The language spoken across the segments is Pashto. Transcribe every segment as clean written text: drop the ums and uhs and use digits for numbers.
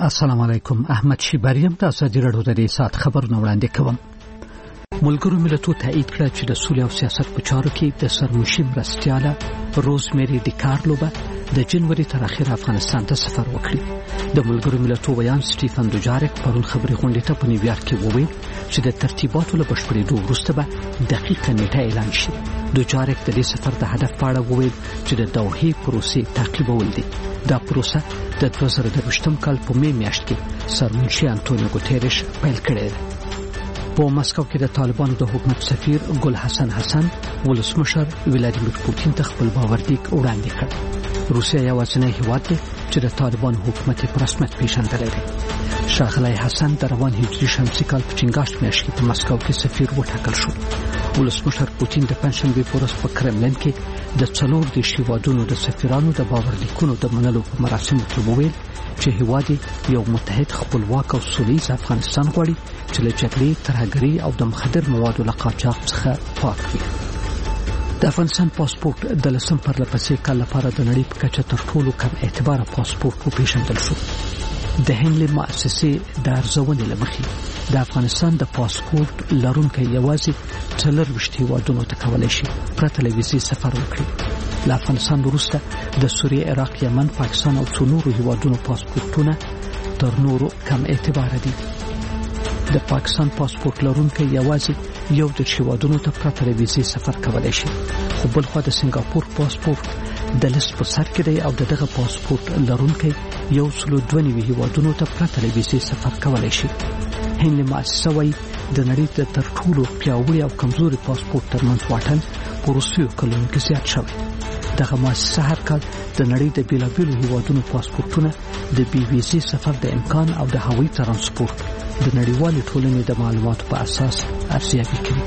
السلام علیکم. احمد شیباریم د ازادي راډیو د سات خبرونه وړاندې کوم. ملګرو ملتونو تایید کړ چې د سولې او سیاست په چارو کې د سرمشي مرستیاله روزمیری ډیکارلوبه د جنوري تر اخره افغانستان ته سفر وکړي. د ملګرو ملتونو ویان سټیفن دوجارک پرون خبري غونډې ته په نیویارک کې وویل چې د ترتیباتو له بشپړېدو وروسته به دقیقه نیټه اعلان شي. دوجارک د دې سفر د هدف په اړه وویل چې د دوحې پروسې تعقیبول دي. دا پروسه د 2022 کال په می میاشت کې سرمنشي انټونیو ګوتيريش پیل کړې ده. په مسکو کې د طالبانو د حکومت سفیر ګل حسن حسن ولسمشر ولادیمیر پوتین ته خپل باوردیک وړاندې کړ. روسیا یوازینی هیواد دی چې د طالبانو حکومت په رسمیت پیژندلی دی. ښاغلی حسن د روان هجري شمسي کال په چنګاښ میاشت کې په مسکو کې سفیر وټاکل شو. ولسمشر پوتین د پنځشنبې په ورځ په کرملین کې د 40 هیوادونو د سفیرانو د باوردیکونو د منلو په مراسمو کې وویل چې هیواد یو متحد خپلواک او سولیز افغانستان غواړي چې له جګړې ترهګرۍ او د مخدر موادو له قاچاق څخه پاک وي. د افغانستان پاسپورت د لسم پرلپسې کال لپاره د نړۍ په کچه تر ټولو کم اعتباره پاسپورت وپېژندل شو. د هنلي مؤسسې د ارزونې له مخې د افغانستان د پاسپورت لرونکي یوازې 24 هیوادونو ته کولی شي پرته له ویزې سفر وکړي. له افغانستان وروسته د سوریې، عراق، یمن، پاکستان او څو نورو هیوادونو پاسپورتونه تر نورو کم اعتباره دي. د پاکستان پاسپورت لرونکي یوازې 11 هیوادونو ته پرته له ویزې سفر کولی شي. خو بلخوا د سنگاپور پاسپورت د لیست په سر کې دی او دغه پاسپورت لرونکي 192 هیوادونو ته پرته له ویزې سفر کولی شي. هنلي مؤسسه وايي د نړۍ د تر ټولو پیاوړي او کمزوري پاسپورت ترمنځ واټن په وروستیو کلونو کې زیات شوی. دغه مؤسسه هر کال د نړۍ د بیلابیلو هیوادونو پاسپورتونه د بي ویزې سفر د امکان او د هوایي ترانسپورت د نړیوالې ټولنې د معلوماتو په اساس ارزیابي کوي.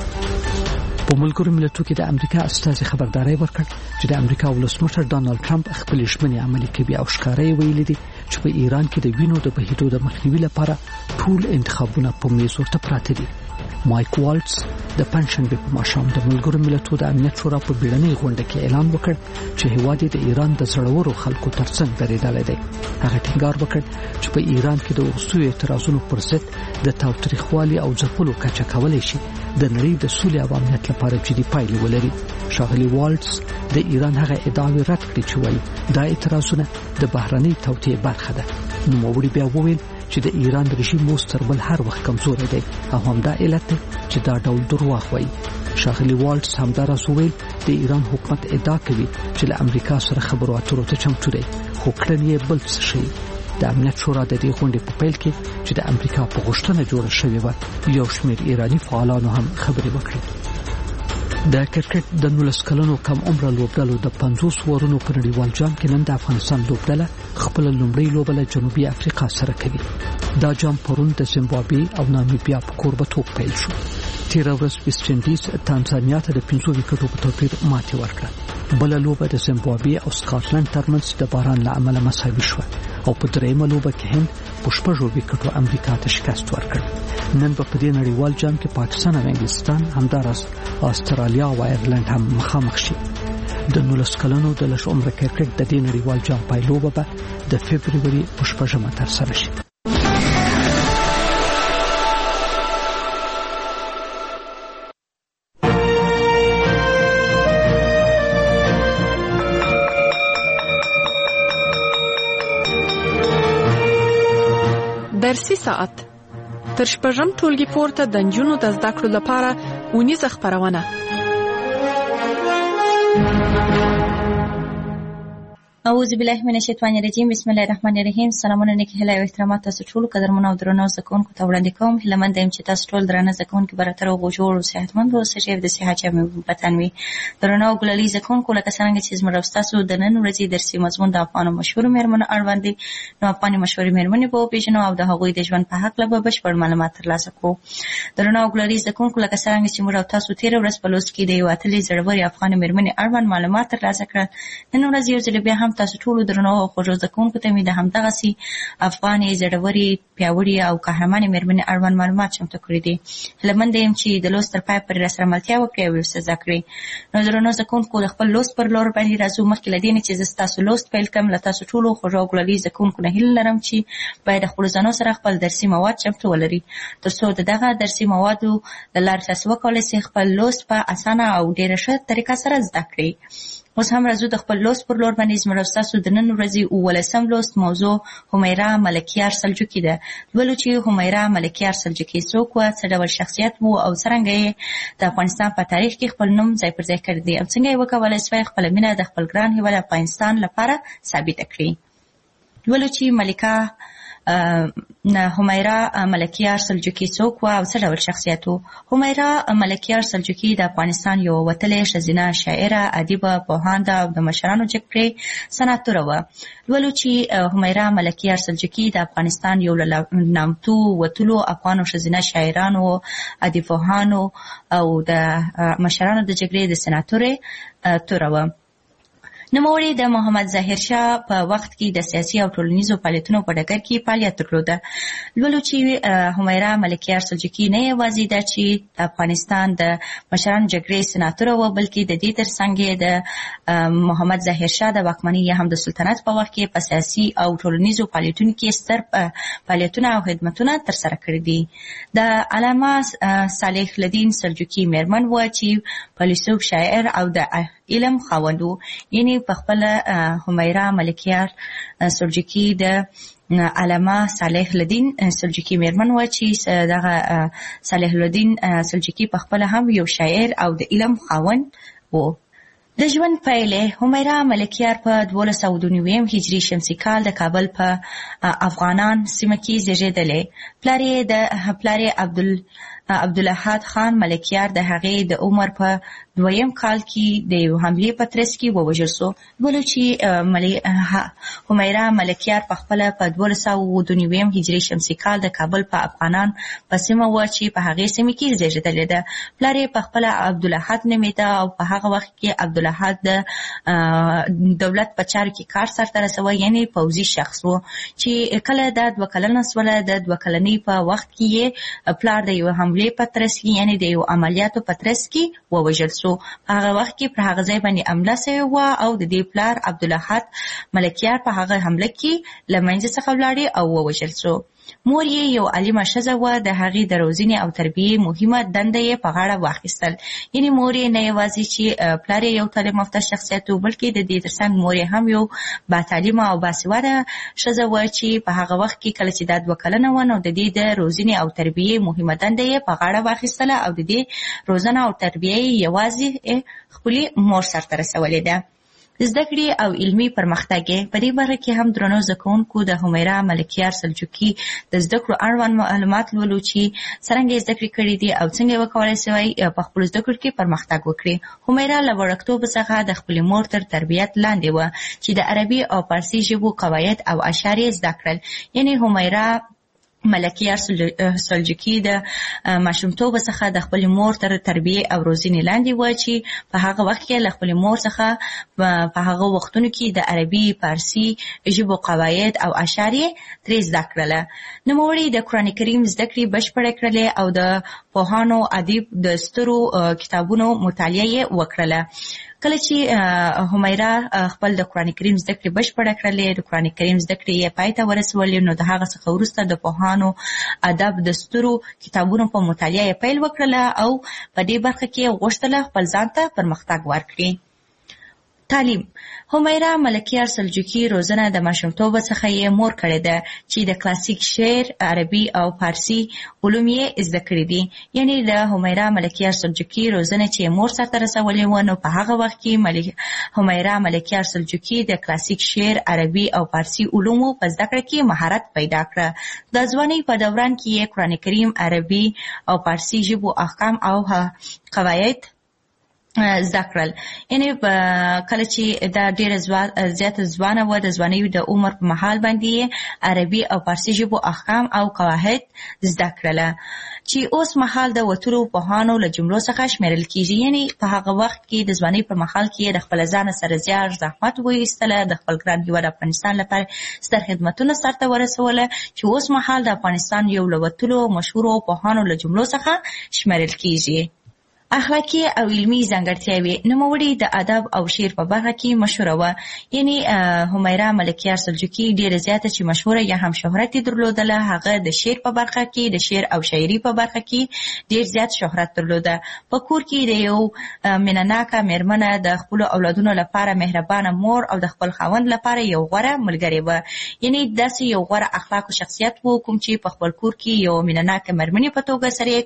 په ملګرو ملتونو کې د امریکا استازي خبرداري ورکړ چې د امریکا ولسمشر ډانلډ ټرمپ خپل ژمنې عملي کوي او ښکارا یې ویلي دي چې په ایران کې د وینو د بهیدو د مخنیوي لپاره ټول انتخابونه په میز ورته پراته دي. مایک والټس د پنځشنبې په ماښام د ملګرو ملتونو د امنیت شورا په بیړنۍ غونډه کې اعلان وکړ چې هیواد د ایران د زړورو خلکو ترڅنګ درېدلی دی. هغه ټینګار وکړ چې په ایران کې د وروستیو اعتراضونو پر ضد د تاوتریخوالي او ځپلو کچه کولی شي د نړۍ د سولې او امنیت لپاره جدي پایلې ولري. ښاغلي والټس د ایران هغه ادعاوې رد کړې چې وایي دا اعتراضونه د بهرنۍ توطئې برخه ده. نوموړي بیا وویل چې د ایران رژیم اوس تر بل هر وخت کمزوری دی او همدا علت دی چې دا ډول درواغ وایي. ښاغلي والټس همداراز وویل د ایران حکومت ادعا کوي چې له امریکا سره خبرو اترو ته چمتو دی، خو کړنې یې بل څه ښیي. د امنیت شورا د دې غونډې په پیل کې چې د امریکا په غوښتنه جوړه شوې وه یو شمېر ایراني فعالانو هم خبرې وکړې. د کرکټ د 19 کلنو کم عمره لوبډلو د 50 ورونو په نړیوال جام کې نن د افغانستان لوبډله خپل لومړی لوبه له جنوبي افریقا سره کوي. دا جام پرون د زیمبابوې او نامیبیا په کوربتوب پیل شو. تیره ورځ ویسټ انډیز تانزانیا ته د 5 وکټو په توپیر ماتې ورکړه. بله لوبه د زیمبابوې او سکاټلند ترمنځ د باران له امله مساوي شوه او په درېیمه لوبه کې هند په 6 وکټو امریکا ته شکست ورکړ. نن په دې نړیوال جام کې پاکستان او انګلستان همداراز استرالیا او ایرلند هم مخامخ شي. د 19 کلنو د لږ عمره کرکټ د دې نړیوال جام پایلوبه به د فبروري په 6 ترسره شي. درسي ساعت تر شپږم ټولګي پورته د نجونو د زده کړو لپاره اونیزه خپرونه. اعوذ بالله من الشیطان الرجیم. بسم الله الرحمن الرحیم. سلامونه نیک هیله او احترامات تاسو ټول قدرمن او درنو زکونکو ته وړاندې کوم. هیلمن دایم چې تاسو ټول درنه زکونکو براتر او جوړ او صحتمند اوسئ چې د صحت جامع وطن وي. درنو ګلالي زکونکو لکه څنګه چې زموږ تاسو د نن ورځې درسي مضمون د افغانو مشهور مېرمنو اړوند دي. نو افغاني مشهور مېرمنې په پیژنو او د هغوی د ژوند په حق له بشپړ معلومات ترلاسه کوو. درنو ګلالي زکونکو لکه څنګه چې موږ تاسو تیر ورځ په لوست کې د یو اتلې زړوري افغاني مېرمنې اړوند معلومات ترلاسه کړل. نن ورځ یو ځل بیا هم کوم تاسو ټول درنو خوږو زکونکو ته مې د همدغسې افغانې زړورې پیاوړې او قهرمانې مېرمنې اړوند معلومات چمتو کړي دي. هیلهمنده یم چې د لوست تر پایه پورې راسره ملتیا وکړئ او یو څه زده کړئ. نو درنو زکونکو د خپل لوست پر لور باندې راځو. مخکې له دې نه چې زه ستاسو لوست پیل کړم له تاسو ټولو خوږو او ګلالي زکونکو نه هیله لرم چې باید د خپلو ځانو سره خپل درسي مواد چمتو ولري تر څو د دغه درسي موادو د لارې تاسو وکولی شئ خپل لوست په اسانه او ډېره ښه طریقه سره زده کړئ. اوس هم راځو د خپل لوست پر لور باندې. زموږ ستاسو د نن ورځې 18 لوست موضوع همیرا ملکیار سلجوقي ده. لولو چې همیرا ملکیار سلجوقي څوک وه، څه ډول شخصیت و او څرنګه یې د افغانستان په تاریخ کې خپل نوم ځای پر ځای کړی دی او څنګه یې وکولی شوی خپله مینه د خپل ګران هېواد افغانستان لپاره ثابته کړي. لولو چې همیرا ملکیار سلجوقي څوک وه او څه ډول شخصیت و. همیرا ملکیار سلجوقي د افغانستان یو وتلې ښځینه شاعره، ادیبه، پوهانده او د مشرانو جګړې سناتوره وه. لولو چې همیرا ملکیار سلجوقي د افغانستان یو له نامتو وتلو افغانو ښځینه شاعرانو، ادیبپوهانو او د مشرانو د جګړې د سناتورې توره وه. نوموړي د محمد ظاهر شاه په وخت کې د سیاسي او ټولنیزو فعالیتونو په ډګر کې فعالیت درلوده. لولو چې همیرا ملکیار سلجوقي نه یوازې ده چې د افغانستان د مشرانو جګړې سناتوره وه، بلکې د دې ترڅنګ یې د محمد ظاهر شاه د واکمنۍ یا هم د سلطنت په وخت کې په سیاسي او ټولنیزو فعالیتونو کې ستر فعالیتونه او خدمتونه ترسره کړي دي. د علامه صالح الدین سلجوقي مېرمن وه چې فیلسوف، شاعر او د علم خاوند و. یعنی په خپله همیرا ملکیار سلجوقي د علامه صالح الدین سلجوقي مېرمن وه چې دغه صالح الدین سلجوقي په خپله هم یو شاعر او د علم خاوند و. د ژوند پیلې همیرا ملکیار په 1292 هجري شمسي کال د کابل په افغانان سیمه کې زیږېدلی. پلار یې عبدالاحد خان ملکیار د هغې د عمر په 2 کال کې د یو حملې په ترڅ کې ووژل سو. لولو چې همیرا ملکیار په خپله په 1292 هجري شمسي کال د کابل په افغانان په سیمه وه چې په هغې سیمه کې زیږېدلې ده. پلار یې په خپله عبدالاحد نومېده او په هغه وخت کې عبدالاحد د دولت په چارو کې کار سرته رسوه، یعنې پوځي شخص و چې کله دا 2 کلنه سوله. د 2 کلنۍ په وخت کې یې پلار د یو حملې په ترڅ کې، یعنې د یو عملیاتو په ترڅ کې ووژل سو. په هغه وخت کې پر هغه ځای باندې حمله سوې وه او د دې پلار عبدالاحد ملکیار په هغه حمله کې له منځه څخه ولاړې او ووژل سو. مور یې یو عالمه ښځه وه، د هغې د روزنې او تربیې مهمه دنده یې په غاړه واخیستل. یعنې مور یې نه یوازې چې پلار یې یو تعلیم یافته شخصیت و، بلکې د دې ترڅنګ مور یې هم یو باتعلیمه او باسواده ښځه وه چې په هغه وخت کې کله چې دا 2 کلنه وه نو د دې د روزنې او تربیې مهمه دنده یې په غاړه واخیستله او د دې روزنه او تربیه یې یوازې خپلې مور سرته رسولې ده. زده کړې او علمي پرمختګ په دې برخه کې هم درنو زده کوونکو د همیرا ملکیار سلجوقي د زده کړو اړوند معلومات لولو چې څرنګه یې زده کړې کړي دي او څنګه یې وکولی شوی په خپلو زده کړو کې پرمختګ وکړي. همیرا له وړکتوبه څخه د خپلې مور تر تربیت لاندې وه چې د عربي او فارسي ژبو قواعد او اشعار یې زده کړل. یعنې همیرا ملکیار سلجوقي د ماشومتوبه څخه د خپلې مور تر تربیې او روزنې لاندې وه چې په هغه وخت کې له خپلې مور څخه په هغه وختونو کې د عربي، فارسي ژبو قواعد او اشعار یې ترې زده کړله. نوموړي د قرآن کریم زده کړې بشپړې کړلې او د پوهانو، ادیب د سترو کتابونو مطالعه یې وکړله. کله چې همیرا خپل د قرآن کریم زده کړې بشپړه کړلې، د قرآن کریم زده کړې یې پای ته ورسولې، نو د هغه څخه وروسته د پوهانو، ادب د سترو کتابونو په مطالعه یې پیل وکړله او په دې برخه کې غوښتله خپل ځان ته پرمختګ ورکړي. تعلیم. همیرا ملکیار سلجوقي روزنه د ماشومتوبه څخه یې مور کړې ده چې د کلاسیک شعر، عربي او فارسي علوم یې زده کړي دي. یعنې د همیرا ملکیار سلجوقي روزنه چې مور سرته رسولې وه نو په هغه وخت کې همیرا ملکیار سلجوقي د کلاسیک شعر، عربي او فارسي علومو په زده کړه کې مهارت پیدا کړه. د ځوانۍ په دوران کې یې قرآن کریم، عربي او فارسي ژبو احکام او قواعد زده کړل. یعنی کله چې دا ډېره زیاته ځوانه وه، د ځوانۍ د عمر په مهال باندې عربي او فارسي ژبو احکام او قواعد زده کړله چې اوس مهال د وتلو پوهانو له جملو څخه شمیرل کیږي. یعنی په هغه وخت کې د ځوانۍ پر مهال کې د خپل ځان سره زیار زحمت وایستله، د خپل ګران هیواد افغانستان لپاره ستر خدمتونه سرته ورسوله چې اوس مهال د افغانستان یو له وتلو مشهورو پوهانو له جملو څخه شمیرل کیږي. اخلاقی او علمی ځانګړتیاوې. نوموړې د ادب او شعر په برخه کې مشهوره وه. یعنی همیرا ملکیار سلجوقي ډېره زیاته چې مشهوره یا هم شهرت درلودله. هغه د شعر په برخه کې، د شعر او شاعري په برخه کې ډېر زیات شهرت درلوده. په کور کې د یو مینه‌ناکه مېرمنه، د خپلو اولادونو لپاره مهربانه مور او د خپل خاوند لپاره یو غوره ملګری وه. یعنی داسې یو غوره اخلاق او شخصیت و کوم چې په خپل کور کې یو مینه‌ناکه مېرمنې په توګه سره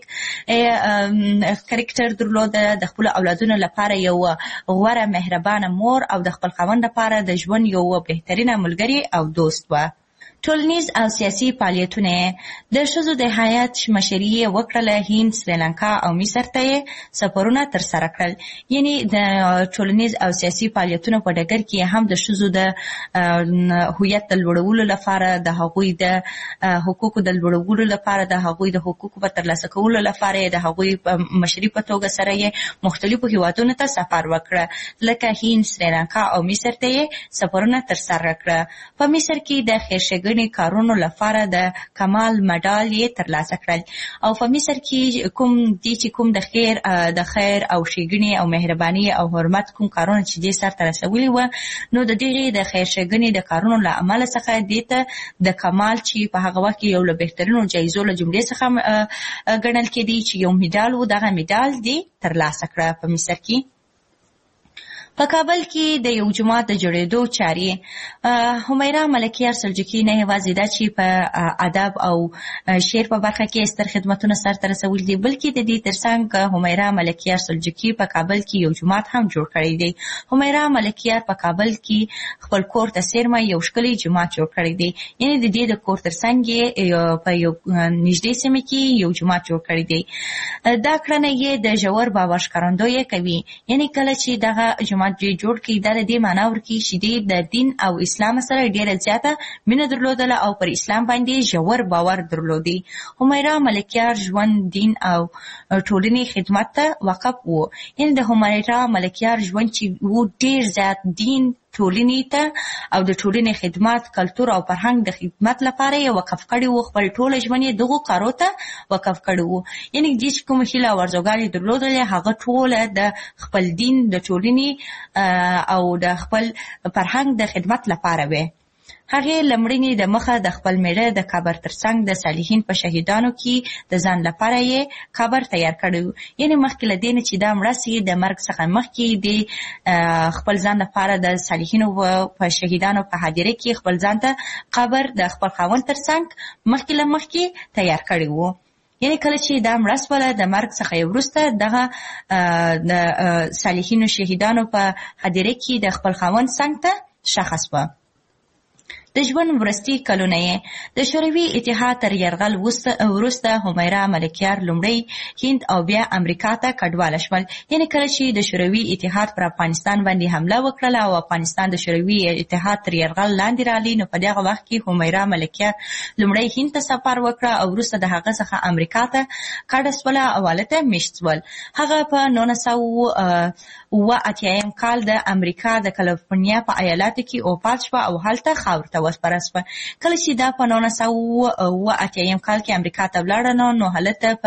کرکټر درلوده، د خپل اولادونو لپاره یو غوره مهربانه مور او د خپل خاوند لپاره د ژوند یو بهترینه ملګری او دوست و. ټولنیز او سیاسي فعالیتونه. د ښځو د هیات مشري یې وکړله. هند، سریلانکا او مصر ته یې سفرونه ترسره کړل. یعنی د ټولنیز او سیاسي فعالیتونو په ډګر کې هم د ښځو د هویت د لوړولو لپاره، د هغوی د حقوقو د لوړولو لپاره، د هغوی د حقوقو په ترلاسه کولو لپاره د هغوی مشري په توګه سره یې مختلفو هیوادونو ته سفر وکړه، لکه هند، سریلانکا او مصر ته یې سفرونه ترسره کړه. په مصر کې د خیرښېګڼې کارونو لپاره د کمال مډال یې ترلاسه کړل. او په مصر کې کوم د خیر او ښېګڼې او مهرباني او حرمت کوم کارونه چې دې سرته رسولي وه، نو د دغې د خیر ښېګڼې د کارونو له امله څخه دې ته د کمال چې په هغه وخت کې یو له بهترینو جایزو له جملې څخه ګڼل کېدی چې یو میډال و، دغه میډال دې ترلاسه کړه په مصر کې. په کابل کې د یو جومات د جوړېدو چارې. همیرا ملکیار سلجوقي نه یوازې دا چې په ادب او شعر په برخه کې ستر خدمتونه سرته رسولي دي، بلکې د دې ترڅنګ همیرا ملکیار سلجوقي په کابل کې یو جومات هم جوړ کړی دی. همیرا ملکیار په کابل کې خپل کور ته څیرمه یو ښکلی جومات جوړ کړی دی. یعنې د دې د کور ترڅنګ یې په یو نږدې سیمه کې یو جومات جوړ کړی دی. دا کړنه یې د ژور باور ښکارندویي کوي. یعنې کله چې دغه جومات جوړ کړي، دا د دې معنا ورکوي چې دې د دین او اسلام سره ډېره زیاته مینه درلودله او پر اسلام باندې ژور باور درلودي. همیرا ملکیار ژوند، دین او ټولنې خدمت ته وقف و. یعنې د همیرا ملکیار ژوند چې و ډېر زیات دین، ټولنې ته او د ټولنې خدمت، کلتور او فرهنګ د خدمت لپاره یې وقف کړی و. خپل ټول ژوند یې دغو کارو ته وقف کړی و. یعنې دې چې کومه هیله او ارزوګانې درلودلې، هغه ټوله د خپل دین، د ټولنې او د خپل فرهنګ د خدمت لپاره وې. هغې لمړنې د مخه د خپل میړه د قبر ترڅنګ د صالحین په شهیدانو کې د ځان لپاره یې قبر تیار کړی و. یعنې مخکې له دې نه چې دا مړه سي، د مرګ څخه مخکې د خپل ځان لپاره د صالحینو په شهیدانو په حاضرۍ کې خپل ځان ته قبر د خپل خاوند ترڅنګ مخکې له مخکې تیار کړی و. یعنی کله چې دا مړه سوله، د مرګ څخه وروسته دغه د صالحینو شهیدانو په حاضرۍ کې د خپل خاوند څنګ ته ښخه سوه. د ژوند وروستي کلونه یې د شوروي اتحاد تر یرغل وروسته همیرا ملکیار لومړی هند او بیا امریکا ته کډواله شول. یعنې کله چې د شوروي اتحاد پر افغانستان باندې حمله وکړله او افغانستان د شوروي اتحاد تر یرغل لاندې راغلی، نو په دغه وخت کې همیرا ملکیار لومړی هند ته سفر وکړه او وروسته د هغه څخه امریکا ته کډه سوله او هلته میشت سول. هغه په 1987 کال د امریکا د کالیفورنیا په ایالاتو کې وفات شوه او هلته خاورو ته وسپاره شوه. کله چې دا په 1987 کال کې امریکا ته ولاړه، نو هلته په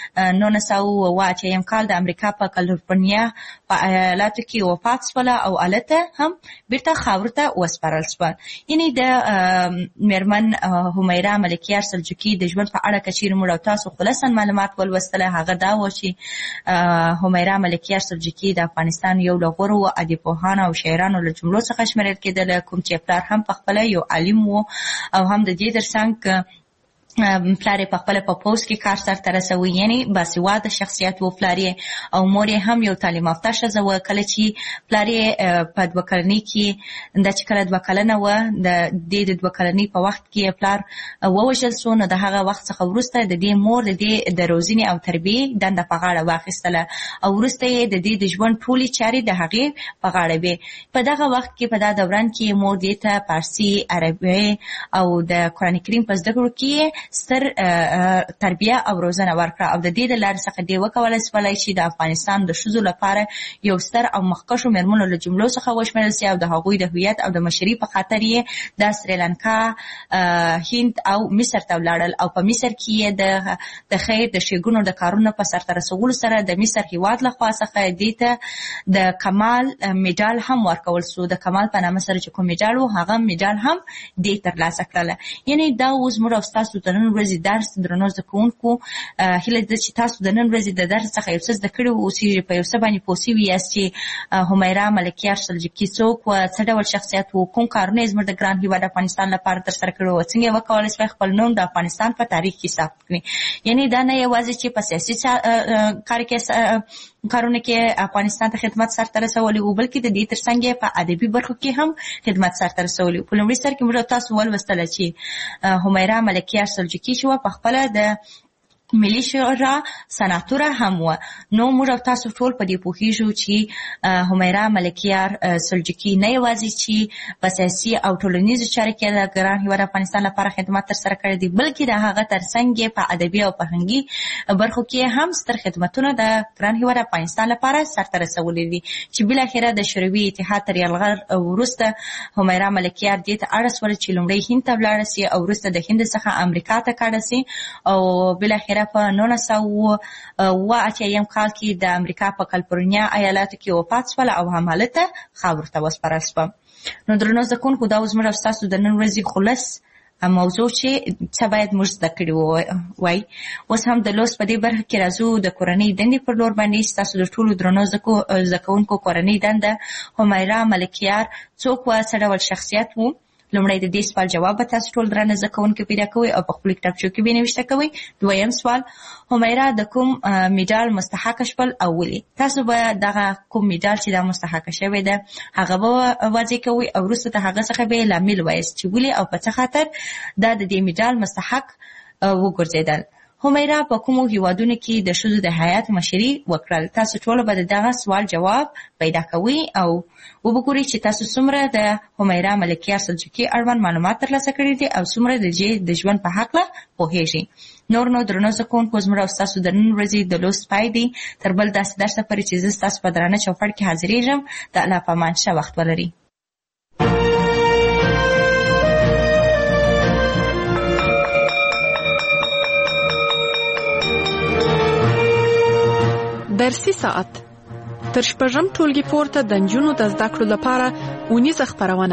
1987 کال د امریکا په کالیفورنیا په ایالاتو کې وفات شوله او هلته هم بیرته خاورو ته وسپارل شوه. یعنې د میرمن همیرا ملکیار سلجوقي د ژوند په اړه که چیرې موږ او تاسو خلاصا معلومات ولوستله، هغه دا و چې همیرا ملکیار سلجوقي د افغانستان یو له غورو ادیبپوهانو او شاعرانو له جملو څخه شمیرل کېدله، کوم چې پلار هم پخپله یو عالم و او هم د دې ترڅنګ پلار په خپل په پوسټ کې کار سره رسوي، یعنی باسواده شخصیت و پلار او مور هم یو تعلیم یافته ښځه و. کله چې پلار په 2 کلنۍ کې د چې کله 2 کلنه و د 2 کلنۍ په وخت کې پلار ووژل شو، نو د هغه وخت څخه وروسته د دې مور د روزنې او تربیې دنده په غاړه واخیستله او وروسته یې د ژوند ټولې چارې د هغې په غاړه وې. په دغه وخت کې په دا دوران کې مور دې ته فارسي، عربي او د قرآن کریم په زده کړو کې ستر تربیه او روزنه ورکړه او د دې د لارې څخه دې وکولای شولی چې د افغانستان د ښځو لپاره یو ستر او مخکښو مېرمنو له جملو څخه وشمېرل سي او د هغوی د هویت او د مشري په خاطر یې د سریلانکا، هند او مصر ته ولاړل او په مصر کې یې د خیر د ښېګڼو د کارونو په سرته رسولو سره د مصر هېواد لخوا څخه دې ته د کمال میډال هم ورکول سو. د کمال په نامه سره چې کوم میډال و هغه میډال هم دې ترلاسه کړله. یعنی دا اوس موږ او ستاسو د نن ورځې درس درنو زده کوونکو هیله ده چې تاسو د نن ورځې د درس څخه یو څه زده کړي اوسئ، په یو څه باندې پوه سوي یاست چې همیرا ملکیار سلجوقي څوک و، څه ډول شخصیت و، کوم کارونه یې زموږ د ګران هېواد افغانستان لپاره ترسره کړي و، څنګه یې وکولای شوی خپل نوم د افغانستان په تاریخ کې ثبت کړي. یعنی دا نه یوازې چې په سیاسي کارونه کې افغانستان ته خدمت سرته رسولی و، بلکې د دې ترڅنګ په ادبي برخو کې هم خدمت سرته رسولی و. په لومړي سر کې موږ تاسو ولوستله چې همیرا ملکیار سلجوقي چې وه په خپله د ملي شورا سناتوره هم و. نو موږ تاسو ټول په دې پوهیږو چې همیرا ملکیار سلجوقي نه یوازې چې په سیاسي او ټولنیزو چارو کې د ګران هېواد افغانستان لپاره خدمت ترسره کړی دی، بلکې د هغه ترڅنګ په ادبي او فرهنګي برخو کې هم ستر خدمتونه د ګران هېواد افغانستان لپاره سرته رسولي دي چې بالاخره د شوروي اتحاد تر یرغل وروسته همیرا ملکیار دې ته اړ شوله چې لومړی هند ته ولاړه سي او وروسته د هند څخه امریکا ته کډه سي او بالاخره په 1980 کال کې د امریکا په کالیفورنیا ایالاتو کې وفات شول او همالته خاورو ته وسپارل شوه. نو درنو زده کوونکو دا اوس موږ ستاسو د نن ورځې خلص موضوع چې څه باید موږ زده کړي وای. اوس هم د لوست په دې برخه کې راځو د کورنۍ دندې پر لور باندې. ستاسو د ټولو درنو زده کوونکو کورنۍ دنده همیرا ملکیار څوک و، څه ډول شخصیت و؟ لومړی د دې سوال جواب به تاسو ټول درنه زده کوونکي پیدا کوئ او په خپلو کتابچو کې به یې نوشته کوئ. دویم سوال، همیرا د کوم میډال مستحقه شول او ولې؟ تاسو به دغه کوم میډال چې دا مستحقه شوی ده هغه به واضح کوئ او وروسته د هغه څخه به یې لامل وایاست چې ولې او په څه خاطر دا د دې میډال مستحق وګرځېدل. همیرا په کومو هیوادونو کې د ښځو د حیات مشري وکړل؟ تاسو ټول به دغه سوال جواب پیدا کوئ او وګورئ چې تاسو څومره د همیرا ملکیار سلجوقي اړوند معلومات ترلاسه کړي دي او څومره د ژوند په هکله پوهیږئ. نو درنو زده کوونکو زموږ او ستاسو د نن ورځې د لوست پای دی. تر بل داسې درسه پورې چې زه ستاسو په درانه چوپړ کې حاضرېږم. د الله په امان ښه وخت ولرئ. درسي ساعت تر شپږم ټولګي پورته د نجونو د زده کړو لپاره اونیزه خپرونه.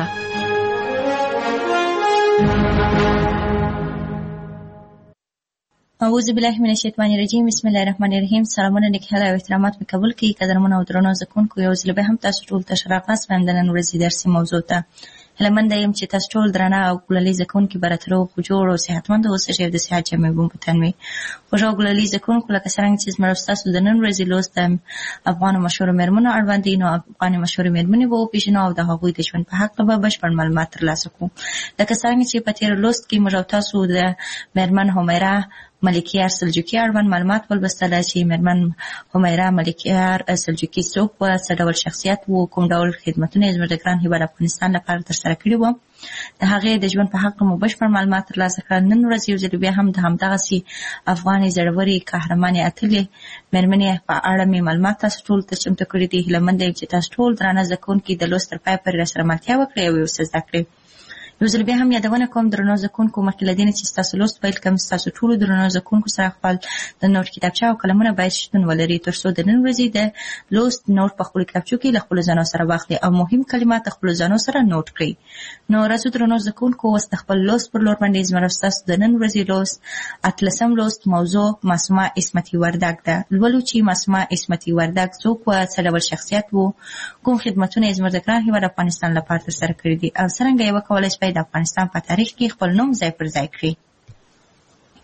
اعوذ بالله من الشیطان الرجیم. بسم الله الرحمن الرحیم. سلامونه نیکهیله او احترامات مې قبول کړئ. قدرمنو او درنو زده کوونکو، یو ځل به هم تاسو ټول ته ښه راغلاست وایم د نن ورځې درسي موضوع ته. هیله منده یم چې تاسو ټول درانه او ګلالي زده کوونکي به راته روغ جوړ او صحتمند اوسئ او د صحت جامې به مو په تن وي. خوږ او ګلالي زده کوونکو، لکه څرنګه چې زموږ ستاسو د نن ورځې لوست د افغانو مشهورو مېرمنو اړوند دی، نو افغانې مشهورې مېرمنې به وپېژنو او د هغوی د ژوند په هکله به بشپړ معلومات ترلاسه کړو. لکه څرنګه چې په تېر لوست کې موږ او تاسو د مېرمن همیرا ملکیار سلجوقي اړوند معلومات ولوستله چې مېرمن همیرا ملکیار سلجوقي څوک و، څه ډول شخصیت و، کوم ډول خدمتونه یې زموږ د ګران هېواد افغانستان لپاره ترسره کړي وو. د هغې د ژوند په حق مو بشپړ معلومات ترلاسه کړل. نن ورځ یو ځل بیا هم د همدغسې افغانې زړورې قهرمانې اتلې مېرمنې په اړه مې معلومات تاسو ټول ته چمتو کړي دي. هیله منده یم چې تاسو ټول درانه زده کوونکي د لوست تر پایه پورې راسره ملتیا وکړئ او یو څه زده کړئ. یو ځل بیا هم یادونه کوم درنو زده کوونکو، مخکې له دې نه چې ستاسو لوست پیل کړم، ستاسو ټولو درنو زده کوونکو سره خپل د نوټ کتابچه او قلمونه باید شتون ولري تر څو د نن ورځې د لوست نوټ په خپلو کتابچو کې له خپلو ځانو سره واخلئ او مهم کلمات د خپلو ځانو سره نوټ کړئ. نو راځو درنو زده کوونکو، اوس د خپل لوست پر لور باندې زموږ ستاسو د نن ورځې لوست 18 لوست موضوع معصومه عصمتي وردګ ده. لولو چې معصومه عصمتي وردګ څوک و، څه ډول شخصیت و، کوم خدمتونه یې زموږ د ګران هېواد افغانستان لپاره ترسره کړي دي او څرنګه یې وکولای شوی د افغانستان په تاریخ کې خپل نوم ځای پر ځای کړي.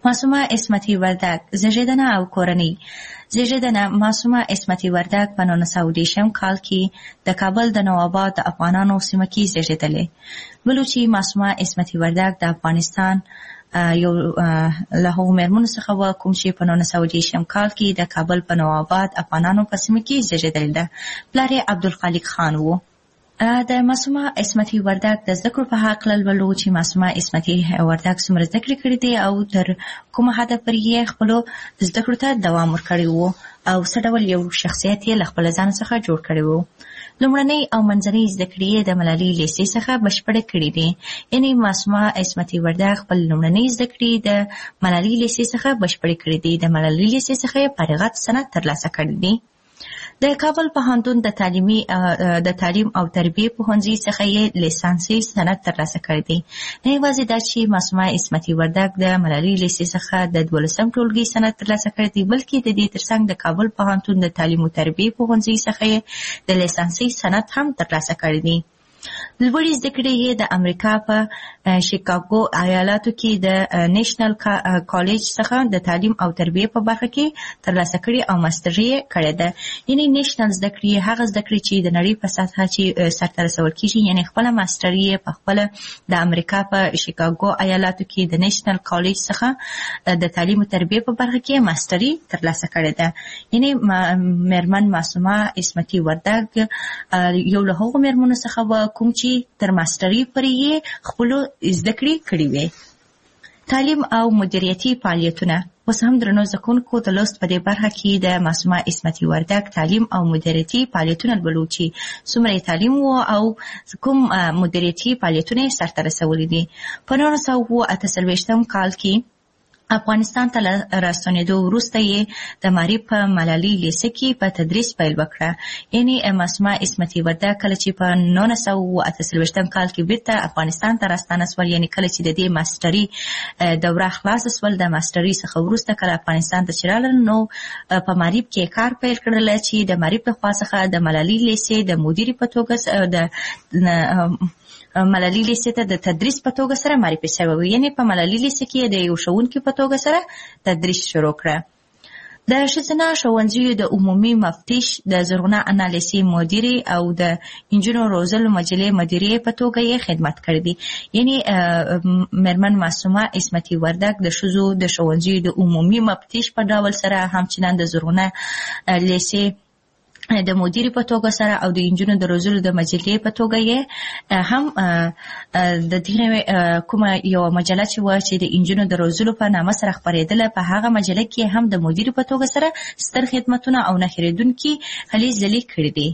معصومه عصمتي وردک زیږیدنه او کورنۍ. زیږیدنه معصومه عصمتي وردک په 1910 کال کې د کابل د نوآباد د افغانانو سیمه کې زیږیدلې. ولو چې معصومه عصمتي وردک د افغانستان یو له هغو مېرمنو څخه وه کوم چې په 1910 کال کې د کابل په نوآباد افغانانو په سیمه کې زیږیدلې ده. پلار یې عبدالخالق خان و. د معصومه عصمتي وردک د زده کړو په هکله لولو چې معصومه عصمتي وردک څومره زده کړې کړې دي او تر کومه حده پورې یې خپلو زده کړو ته دوام ورکړی و او څه ډول یو شخصیت یې له خپل ځان څخه جوړ کړی و. لومړنۍ او منځنۍ زده کړې یې د ملالۍ لیسې څخه بشپړې کړې دي. یعنې معصومه عصمتي وردک خپل لومړنۍ زده کړې د ملالۍ لیسې څخه بشپړې کړې دي. د ملالۍ لیسې څخه یې فارغت سند ترلاسه کړی دی. د کابل پوهنتون د تعلیم او تربیې پوهنځي څخه یې لیسانسي سند ترلاسه کړی دی. نه یوازې دا چې معصومه عصمتي وردک د ملالۍ لیسې څخه د 12 ټولګي سند ترلاسه کړی دی، بلکې د دې ترڅنګ د کابل پوهنتون د تعلیم او تربیې پوهنځي څخه یې د لیسانسي سند هم ترلاسه کړی دی. لوړې زده کړې یې د امریکا په شیکاګو ایالاتو کې د نیشنل کالج څخه د تعلیم او تربیې په برخه کې ترلاسه کړې او ماستري یې کړې ده. یعنې نیشنل زده کړې هغه زده کړې چې د نړۍ په سطحه چې سرته رسول کېږي، یعنې خپله ماستري یې په خپله د امریکا په شیکاګو ایالاتو کې د نیشنل کالج څخه د تعلیم او تربیې په برخه کې ماستري ترلاسه کړې ده. یعنې مېرمن معصومه عصمتي وردک یو له هغو مېرمنو څخه وه کوم چې تر ماستري پورې یې خپلو زده کړې کړې وې. تعلیم او مدیریتي فعالیتونه. اوس هم درنو زده کوونکو د لوست په دې برخه کې د معصومه عصمتي وردک تعلیم او مدیریتي فعالیتونه لولو چې څومره یې تعلیم و او کوم مدیریتي فعالیتونه یې سرته رسولي دي. په 1948 کال کې افغانستان ته راستنېدو وروسته یې د معارف په ملالۍ لیسه کې په تدریس پیل وکړه. یعنې معصومه عصمتي وردک کله چې په 1948 کال کې بیرته افغانستان ته راستانه سول، یعنې کله چې د دې ماستري دوره خلاصه سول، د ماستري څخه وروسته کله افغانستان ته چې راغلل نو په معارف کې کار پیل کړل چې د معارف له خوا څخه د ملالۍ لیسې د مدیرې په توګه ملالۍ لیسې ته د تدریس په توګه سره معرفي شوی و. یعنې په ملالۍ لیسې کې د یو ښوونکي په توګه سره تدریس شروع کړه. د ښځینه ښوونځیو د عمومي مفتش، د زرغونه انا لیسې مدیرې او د انجونو روزلو مجلې مدیرې په توګه یې خدمت کړی دی. یعنې مېرمن معصومه عصمتي وردک د ښځو د ښوونځیو د عمومي مفتش په ډول سره همچنان د زرغونه لیسې د مدیرې په توګه سره او د انجونو د روزلو د مجلې په توګه یې هم د دې کومه یو مجله چې وه چې د انجونو د روزلو په نامه سره خپرېدله، په هغه مجله کې هم د مدیرې په توګه سره ستر خدمتونه او نه هېرېدونکي هلې ځلې کړي دي.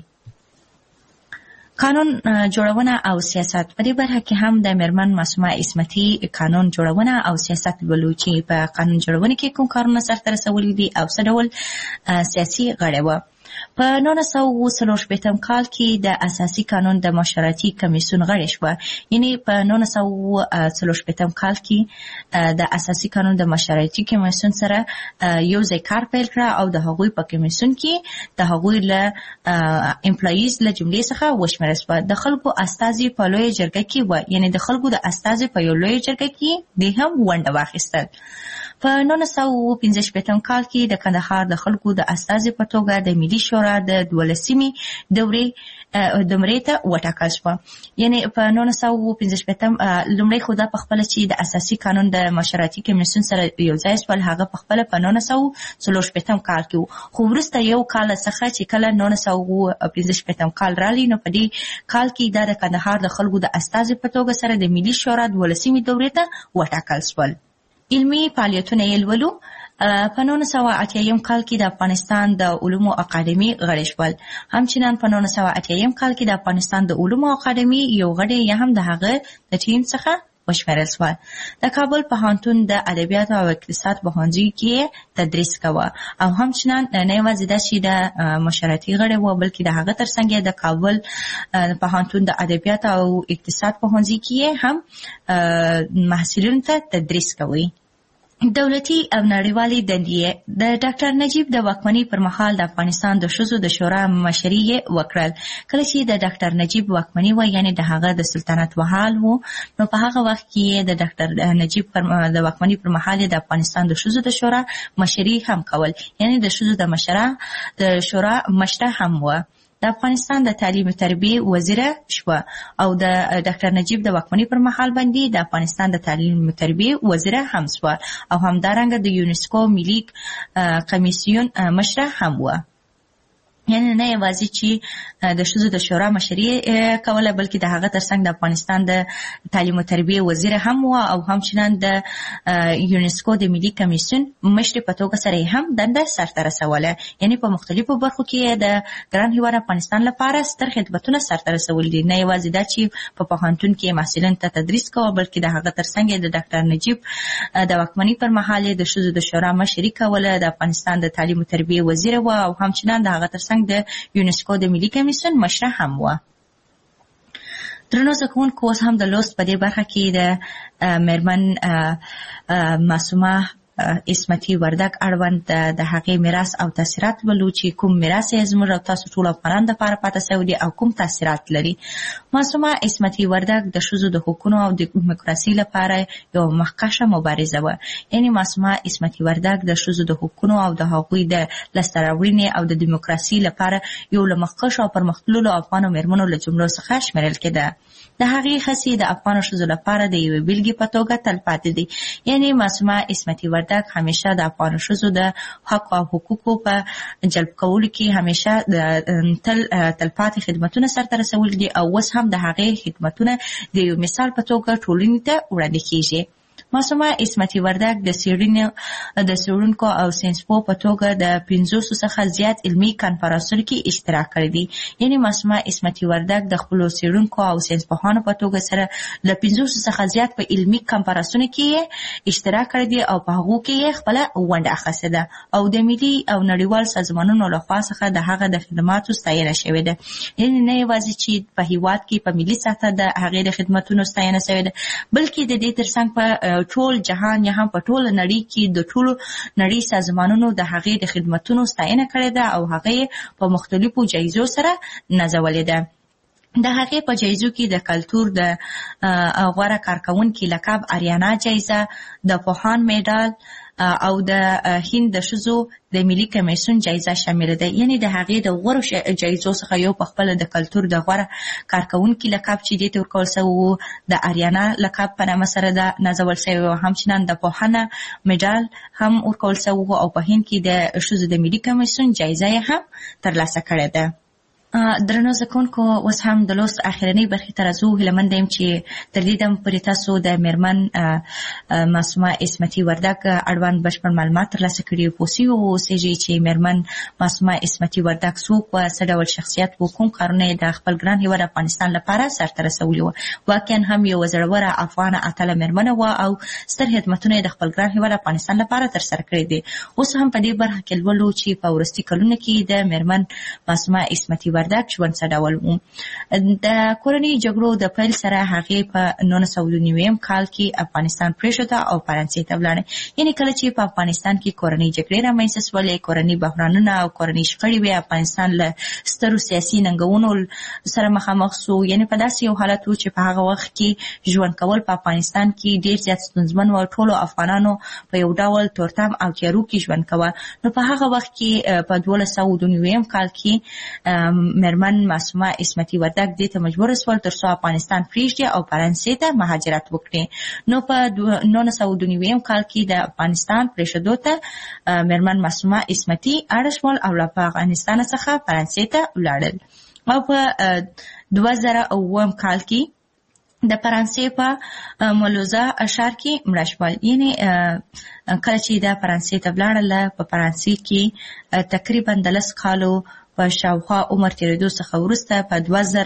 قانون جوړونه او سیاست. په دې برخه کې هم د مېرمن معصومه عصمتي قانون جوړونه او سیاست لولو چې په قانون جوړونه کې کوم کارونه سرته رسولي دي او څه ډول سیاسي غړې وه. په 1940 کال کې د اساسي قانون د مشورتي کمیسیون غړې شوه. یعنې په 1940 کال کې د اساسي قانون د مشورتي کمیسیون سره یو ځای کار پیل کړه او د هغوی په کمیسیون کې د هغوی له امپلایز له جملې څخه وشمېرل شوه. د خلکو استازي په لویه جرګه کې وه، یعنې د خلکو د استازي په یو لویه جرګه کې د هم ونډه واخیستل. په 1945 کال کې د کندهار د خلکو د استازي په توګه د ملي شورا د 12مې دورې ته وټاکل شوه. یعنې په 1945 لومړی خو دا پخپله چې د اساسي قانون د مشورتي کمیسیون سره یو ځای شول، هغه پخپله په 1940 کال کې و. خو وروسته یو کال څخه چې کله 1945 کال راغلی نو په دې کال کې دا د کندهار د خلکو د استازي په توګه سره د ملي شورا 12مې دورې ته وټاکل شول. علمي فعالیتونه یې لولو. په 1980 کال کې د افغانستان د علومو اکاډمي غړي شول. همچنان په 1980 کال کې د افغانستان د علومو اکاډمي یو غړی یا هم د هغه د ټیم څخه وشمېرل شول. د کابل پوهنتون د ادبیاتو او اقتصاد پوهنځي کې تدریس کوه او همچنان نه یوازې دا چې د مشورتي غړی و، بلکې د هغه ترڅنګ د کابل پوهنتون د ادبیاتو او اقتصاد پوهنځي کې هم محصلینو ته تدریس کوي. دولتي او نړیوالي دندې د ډاکټر نجیب د واکمنۍ پر مهال د افغانستان د ښځو د شورا مشري وکړل. کله چې د ډاکټر نجیب واکمنۍ و یعنی د هغه د سلطنت مهال وو، نو په هغه وخت کې د ډاکټر نجیب د واکمنۍ پر مهال د افغانستان د ښځو د شورا مشري هم کول، یعنی د ښځو د شورا مشره هم و. د افغانستان د تعلیم او تربیه وزیره شوه او د ډاکټر نجیب د واکمنۍ پر مهال باندې د افغانستان د تعلیم او تربیه وزیره هم شوه او همدارنګه د یونسکو ملي کمیسیون مشره هم و. یعنی نه یوازې چې د ښځو د شورا مشري کوله، بلکې د هغه ترڅنګ د افغانستان د تعلیم او تربیه وزیر هم و او همچنان د یونسکو د ملي کمیسیون مشرې په توګه سره هم دنده سرته رسوله. یعنی په مختلفو برخو کې د ګران هیواد افغانستان لپاره ستر خدمتونه سرته رسول دي. نه یوازې دا چې په پوهنتون کې محصلینو ته تدریس کوه، بلکې د هغه ترڅنګ د ډاکټر نجیب د واکمنۍ پر مهال د ښځو د شورا مشري کوله، د افغانستان د تعلیم او تربیه وزیر و او همچنان د هغه ترڅنګ د یونسکو د ملي کمیسیون مشره هم و. درنو زده کوونکو، اوس هم د لوست په دې برخه کې د میرمن معصومه اسمتي وردګ اړوند د هغې میراث او تاثیرات ولو چې کوم میراث یې زموږ او تاسو ټول افغانانو دپاره پاته سوی دی او کوم تاثیرات لري. معصومه اسمتي وردګ د ښځو د حقونو او د دیموکراسۍ لپاره یو مخکښه مبارزه وه. یعنی معصومه اسمتي وردګ د ښځو د حقونو او د هغوی د لاسته راوړنې او د دیموکراسۍ لپاره یو له مخکښو او پرمختللو افغانو میرمنو له جملو څخه شمیرل کېده. د هغې هڅې د افغانو ښځو لپاره د یوې بېلګې په توګه تلپاتې دي. یعنی معصومه اسمتي وردګ همیشه د افغانو ښځو د حق او حقوقو په جلب کولو کې همیشه تلپاتې خدمتونه سرته رسولي دي او اوس هم د هغې خدمتونه د یو مثال په توګه ټولنې ته وړاندې کېږي. معصومه اسمتي وردګ د څېړونکو او ساینسپوه په توګه د 500 څخه زیات علمي کنفرانسونو کې اشتراک کړی دی. یعنی معصومه اسمتي وردګ د خپلو څېړونکو او ساینسپوهانو په توګه سره له 500 څخه زیات په علمي کنفرانسونو کې اشتراک کړی دی او په هغو کې یې خپله ونډه اخیستې ده او د ملي او نړیوال سازمانونو لخوا څخه د هغه د خدماتو ستاینه شوې ده. یعنی نه یوازې چې په هېواد کې په ملي سطحه د هغې د خدمتونو ستاینه شوې ده، بلکې د دې ترڅنګ په ټول جهان یا هم په ټوله نړۍ کې د ټولو نړۍ سازمانونو د هغې د خدمتونو ستاینه کړې ده او هغې په مختلفو جایزو سره نازولې ده. د هغې په جایزو کې د کلتور د غوره کارکوونکي لقب آریانا جایزه، د پوهان میډال او د هند د ښځو د ملي کمیسیون جایزه شامل ده. یعنی د هغې د غوره جایزو څخه یو په خپله د کلتور د غوره کارکوونکي لقب چې دې ته ورکول شوی و د آریانا لقب په نامه سره ده نازول شوی و. همچنان د پوهنه میډال هم ورکول شوی و او په هند کې د ښځو د ملي کمیسیون جایزه یې هم ترلاسه کړې ده. درنو زده کوونکو، اوس هم د لوست اخرنۍ برخې ته راځو. هیله یم چې تر دې دم پورې تاسو د میرمن معصومه اسمتي وردګ اړوند بشپړ معلومات ترلاسه کړي او پوه سوي اوسېږئ چې میرمن معصومه اسمتي وردګ څوک وه، څه ډول شخصیت و، کوم کارونه یې د خپل ګران هېواد افغانستان لپاره سرته رسولي وه. واقعا هم یوه زړوره افغانه اتله میرمنه وه او ستر خدمتونه یې د خپل ګران هېواد افغانستان لپاره ترسره کړي دي. اوس هم په دې برخه کې لولو چې په وروستي کلونو کې د میرمن معصومه اسمتي وردګ ژوند څه ډول و. د کورنۍ جګړو د پیل سره هغې په 1999 کال کې افغانستان پرېښوده او فرانسې ته ولاړه. یعنې کله چې په افغانستان کې کورنۍ جګړې رامنځته شولې، کورنۍ بحرانونه او کورنۍ شخړې وې، افغانستان له سترو سیاسي ننګونو سره مخامخ سو. یعنې په داسې یو حالت و چې په هغه وخت کې ژوند کول په افغانستان کې ډېر زیات ستونزمن و. ټولو افغانانو په یو ډول تورتم او تیارو کې ژوند کوه. نو په هغه وخت کې په 1299 کال کې میرمن معصومه اسمتي وردګ دې ته مجبور شول تر څو افغانستان پرېږدي او فرانسې ته مهاجرت وکړي. نو په 1999 کال کې د افغانستان پرېښودو ته میرمن معصومه اسمتي اړ شول او له افغانستان څخه فرانسې ته ولاړل او په 2009 کال کې د فرانسې په مولوزه ښار کې مړه شول. یعنې کله چې د فرانسې ته ولاړله، په فرانسې کې تقریبا د 10 کالو په شاوخوا عمر تېرېدو څخه وروسته په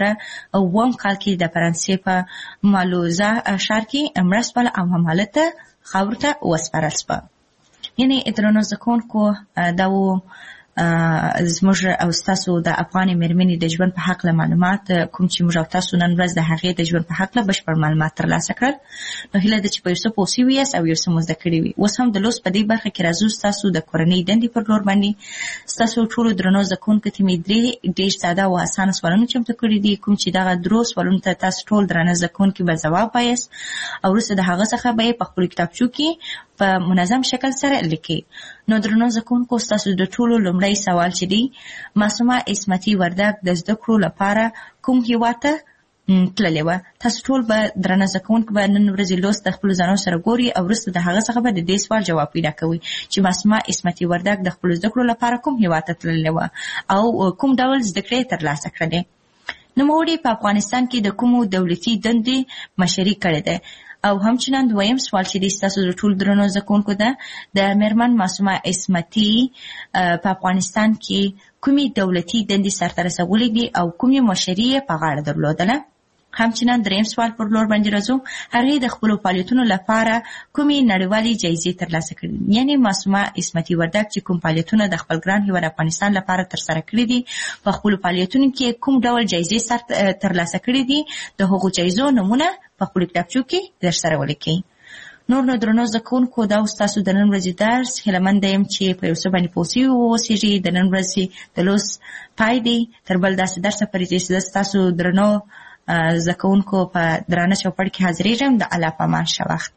2009 کال کې د فرانسې په مالوزه ښار کې مړه شول او همالته خاورو ته وسپارل شوه. یعنې درنو زده کوونکو، دا و زموږ او ستاسو د افغاني مېرمنې د ژوند په حق له معلومات کوم چې موږ او تاسو نن ورځ د هغې د ژوند په حق له بشپړ معلومات ترلاسه کړل. نو هیله ده چې په یو څه پوه سوي یاست او یو څه مو زده کړي وي. اوس هم د لوست په دې برخه کې راځو ستاسو د کورنۍ دندې پر لور باندې. ستاسو ټولو درنو زده کوونکو ته مې ډېر ساده او اسانه سوالونه چمتو کړي دي، کوم چې دغه درو سوالونو ته تاسو ټول درانه زده کوونکي به ځواب وایاست او وروسته د هغه څخه به یې په خپلو کتابچو کې په منظم شکل سره لیکي. نو درنو زده کوونکو ستاسو د ټولو لومړی سوال چې دی، معصومه عصمتي وردګ د زده کړو لپاره کوم هېواد ته تللې وه؟ تاسو ټول به درنه زده کوونکي به نن ورځې لوست د خپلو ځانونو سره ګوري او وروسته د هغه څخه به د دې سوال جواب پیدا کوئ چې معصومه عصمتي وردګ د خپلو زده کړو لپاره کوم هېواد ته تللې وه او کوم ډول زده کړې یې ترلاسه کړلې. نوموړي په افغانستان کې د کومو دولتي دندې مشري کړې ده؟ او همچنان دویم سوال چې دی ستاسو د ټولو درنو زده کوونکو ده، د مېرمن معصومه عصمتي په افغانستان کې کومې دولتي دندې سرته رسولې دي او کومې مشري یې په غاړه درلودله؟ همچنان دریم سوال پر لور باندې راځو، هغې د خپلو فعالیتونو لپاره کومې نړیوالې جایزې ترلاسه کړي؟ یعنې معصومه عصمتي وردګ چې کوم فعالیتونه د خپل ګران هېواد افغانستان لپاره ترسره کړي دي، په خپلو فعالیتونو کې کوم ډول جایزې ترلاسه کړي دي، د هغو جایزو نومونه په خپلو کتابچو کې درسره ولیکئ. نور نو درنو زده کوونکو، دا ستاسو د نن ورځې درس. هیله یم چې په یو څه باندې پوه سوي واوسېږئ. د نن ورځې د لوست پای دی. تر بل داسې درسه پورې چې زه ستاسو درنو زده کوونکو په درانه چوپړ کې حاضرېږم. د الله په امان ښه وخت.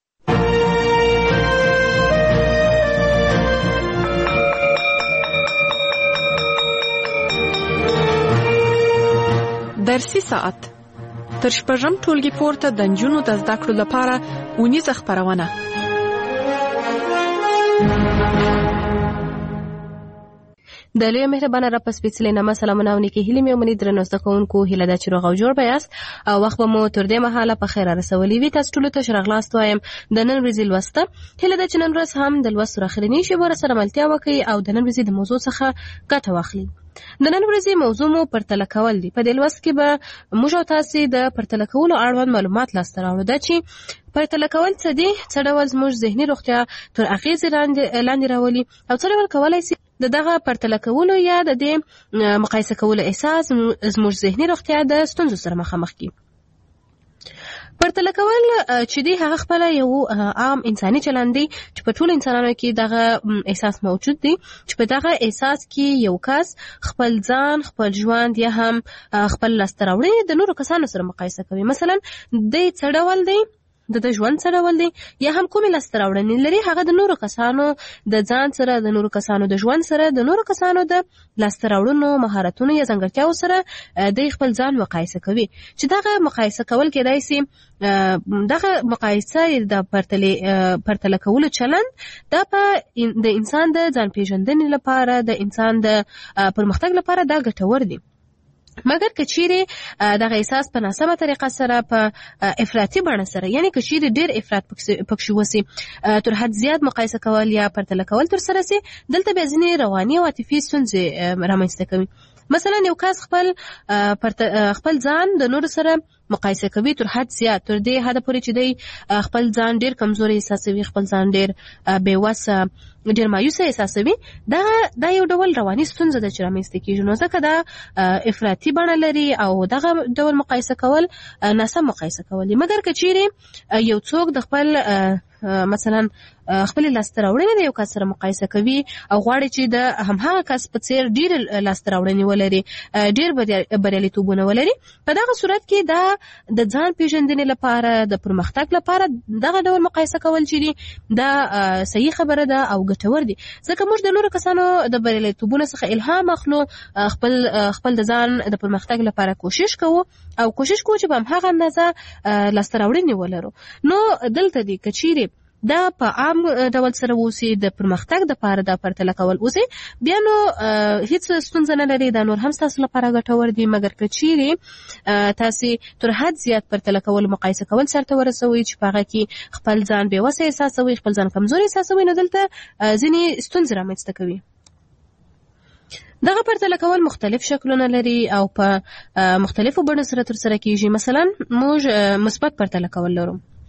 درسي ساعت تر شپږم ټولګي پورته د نجونو د زده کړو لپاره اونیزه خپرونه. د لوی مهربانه رب سپېڅلې نامه سلامونه او نیکې هیلې مې ومني. درنو زده کوونکو، هیله ده چې روغ او جوړ به یاست او وخت به مو تر دې مهاله په خیر رسولی وي. تاسو ټولو ته ښه راغلاست وایم. د نن ورځې لوسته هیله ده چې نن ورځ هم د لوست تر اخرنۍ شېبو راسره ملتیا وکړئ او د نن ورځې د موضوع څخه ګټه واخلئ. د نن ورځې موضوع مو پرتله کول دي. په دې لوست کې به موږ او تاسې د پرتله کولو اړوند معلومات لاسته راوړو. دا چې پرتله کول څه دي، څه ډول زموږ ذهني روغتیا تر اغېزې لاندې راولي او څه ډول کولی سي د دغه پرتله کولو یا د دې مقایسه کولو احساس زموږ ذهني روغتیا د ستونزو سره مخامخ کړي. پرتله کول چې دی هغه خپله یو عام انساني چلند دی چې په ټولو انسانانو کې دغه احساس موجود دی چې په دغه احساس کې یو کس خپل ځان، خپل ژوند یا هم خپل لاسته راوړنې د نورو کسانو سره مقایسه کوي. مثلا دی څه ډول دی، د ژوند څه ډول دی یا هم کومې لاسته راوړنې لري، هغه د نورو کسانو د ځان سره، د نورو کسانو د ژوند سره، د نورو کسانو د لاسته راوړنو، مهارتونو یا ځانګړتیاو سره د خپل ځان مقایسه کوي. چې دغه مقایسه کول کېدای سي دغه مقایسه د پرتله کولو چلند دا په د انسان د ځان پیژندنې لپاره، د انسان د پرمختګ لپاره دا ګټور دي. مګر که چیرې دغه احساس په ناسمه طریقه سره، په افراطي بڼه سره، یعنی که چیرې ډېر افراط پکښې وسي، تر حد زیات مقایسه کول یا پرتله کول ترسره سي، دلته بیا ځینې رواني او عاطفي ستونزې رامنځته کوي. مثلا یو کس خپل ځان د نورو سره مقایسه کوي تر حد زیات، تر دې حده پورې چې دی خپل ځان ډېر کمزوری احساسوي، خپل ځان ډېر بېوسه، ډېر مایوسه احساسوي. دا یو ډول رواني ستونزه ده چې رامنځته کېږي. نو ځکه دا افراطي بڼه لري او دغه ډول مقایسه کول ناسم مقایسه کول دي. مګر که چیرې یو څوک د خپل مثلا خپل لاسته راوړنې د یو کس سره مقایسه کوي او غواړي چې د همهغه کس په څیر ډېر لاسته راوړنې ولري، ډېر بریالیتوبونه ولري، په دغه صورت کې دا د ځان پیژندنې لپاره، د پرمختګ لپاره دغه ډول مقایسه کول چې دي دا صحیح خبره ده او ګټور دي. ځکه موږ د نورو کسانو د بریالیتوبونو څخه الهام اخلو، خپل د ځان د پرمختګ لپاره کوشش کوو چې په همهغه اندازه لاسته راوړنې ولرو. نو دلته دی که چیرې دا په عام ډول سره اوسي، د پرمختګ دپاره دا پرتله کول اوسي، بیا نو هیڅ ستونزه نه لري، دا نور هم ستاسو لپاره ګټور دي. مګر که چیرې تاسې تر حد زیات پرتله کول، مقایسه کول سرته ورسوئ چې په هغه کې خپل ځان بېوسه احساسوئ، خپل ځان کمزوري احساسوئ، نو دلته ځینې ستونزې رامنځته کوي. دغه پرتله کول مختلف شکلونه لري او په مختلفو بڼو سره ترسره کېږي. مثلا موږ مثبت پرتله کول لرو.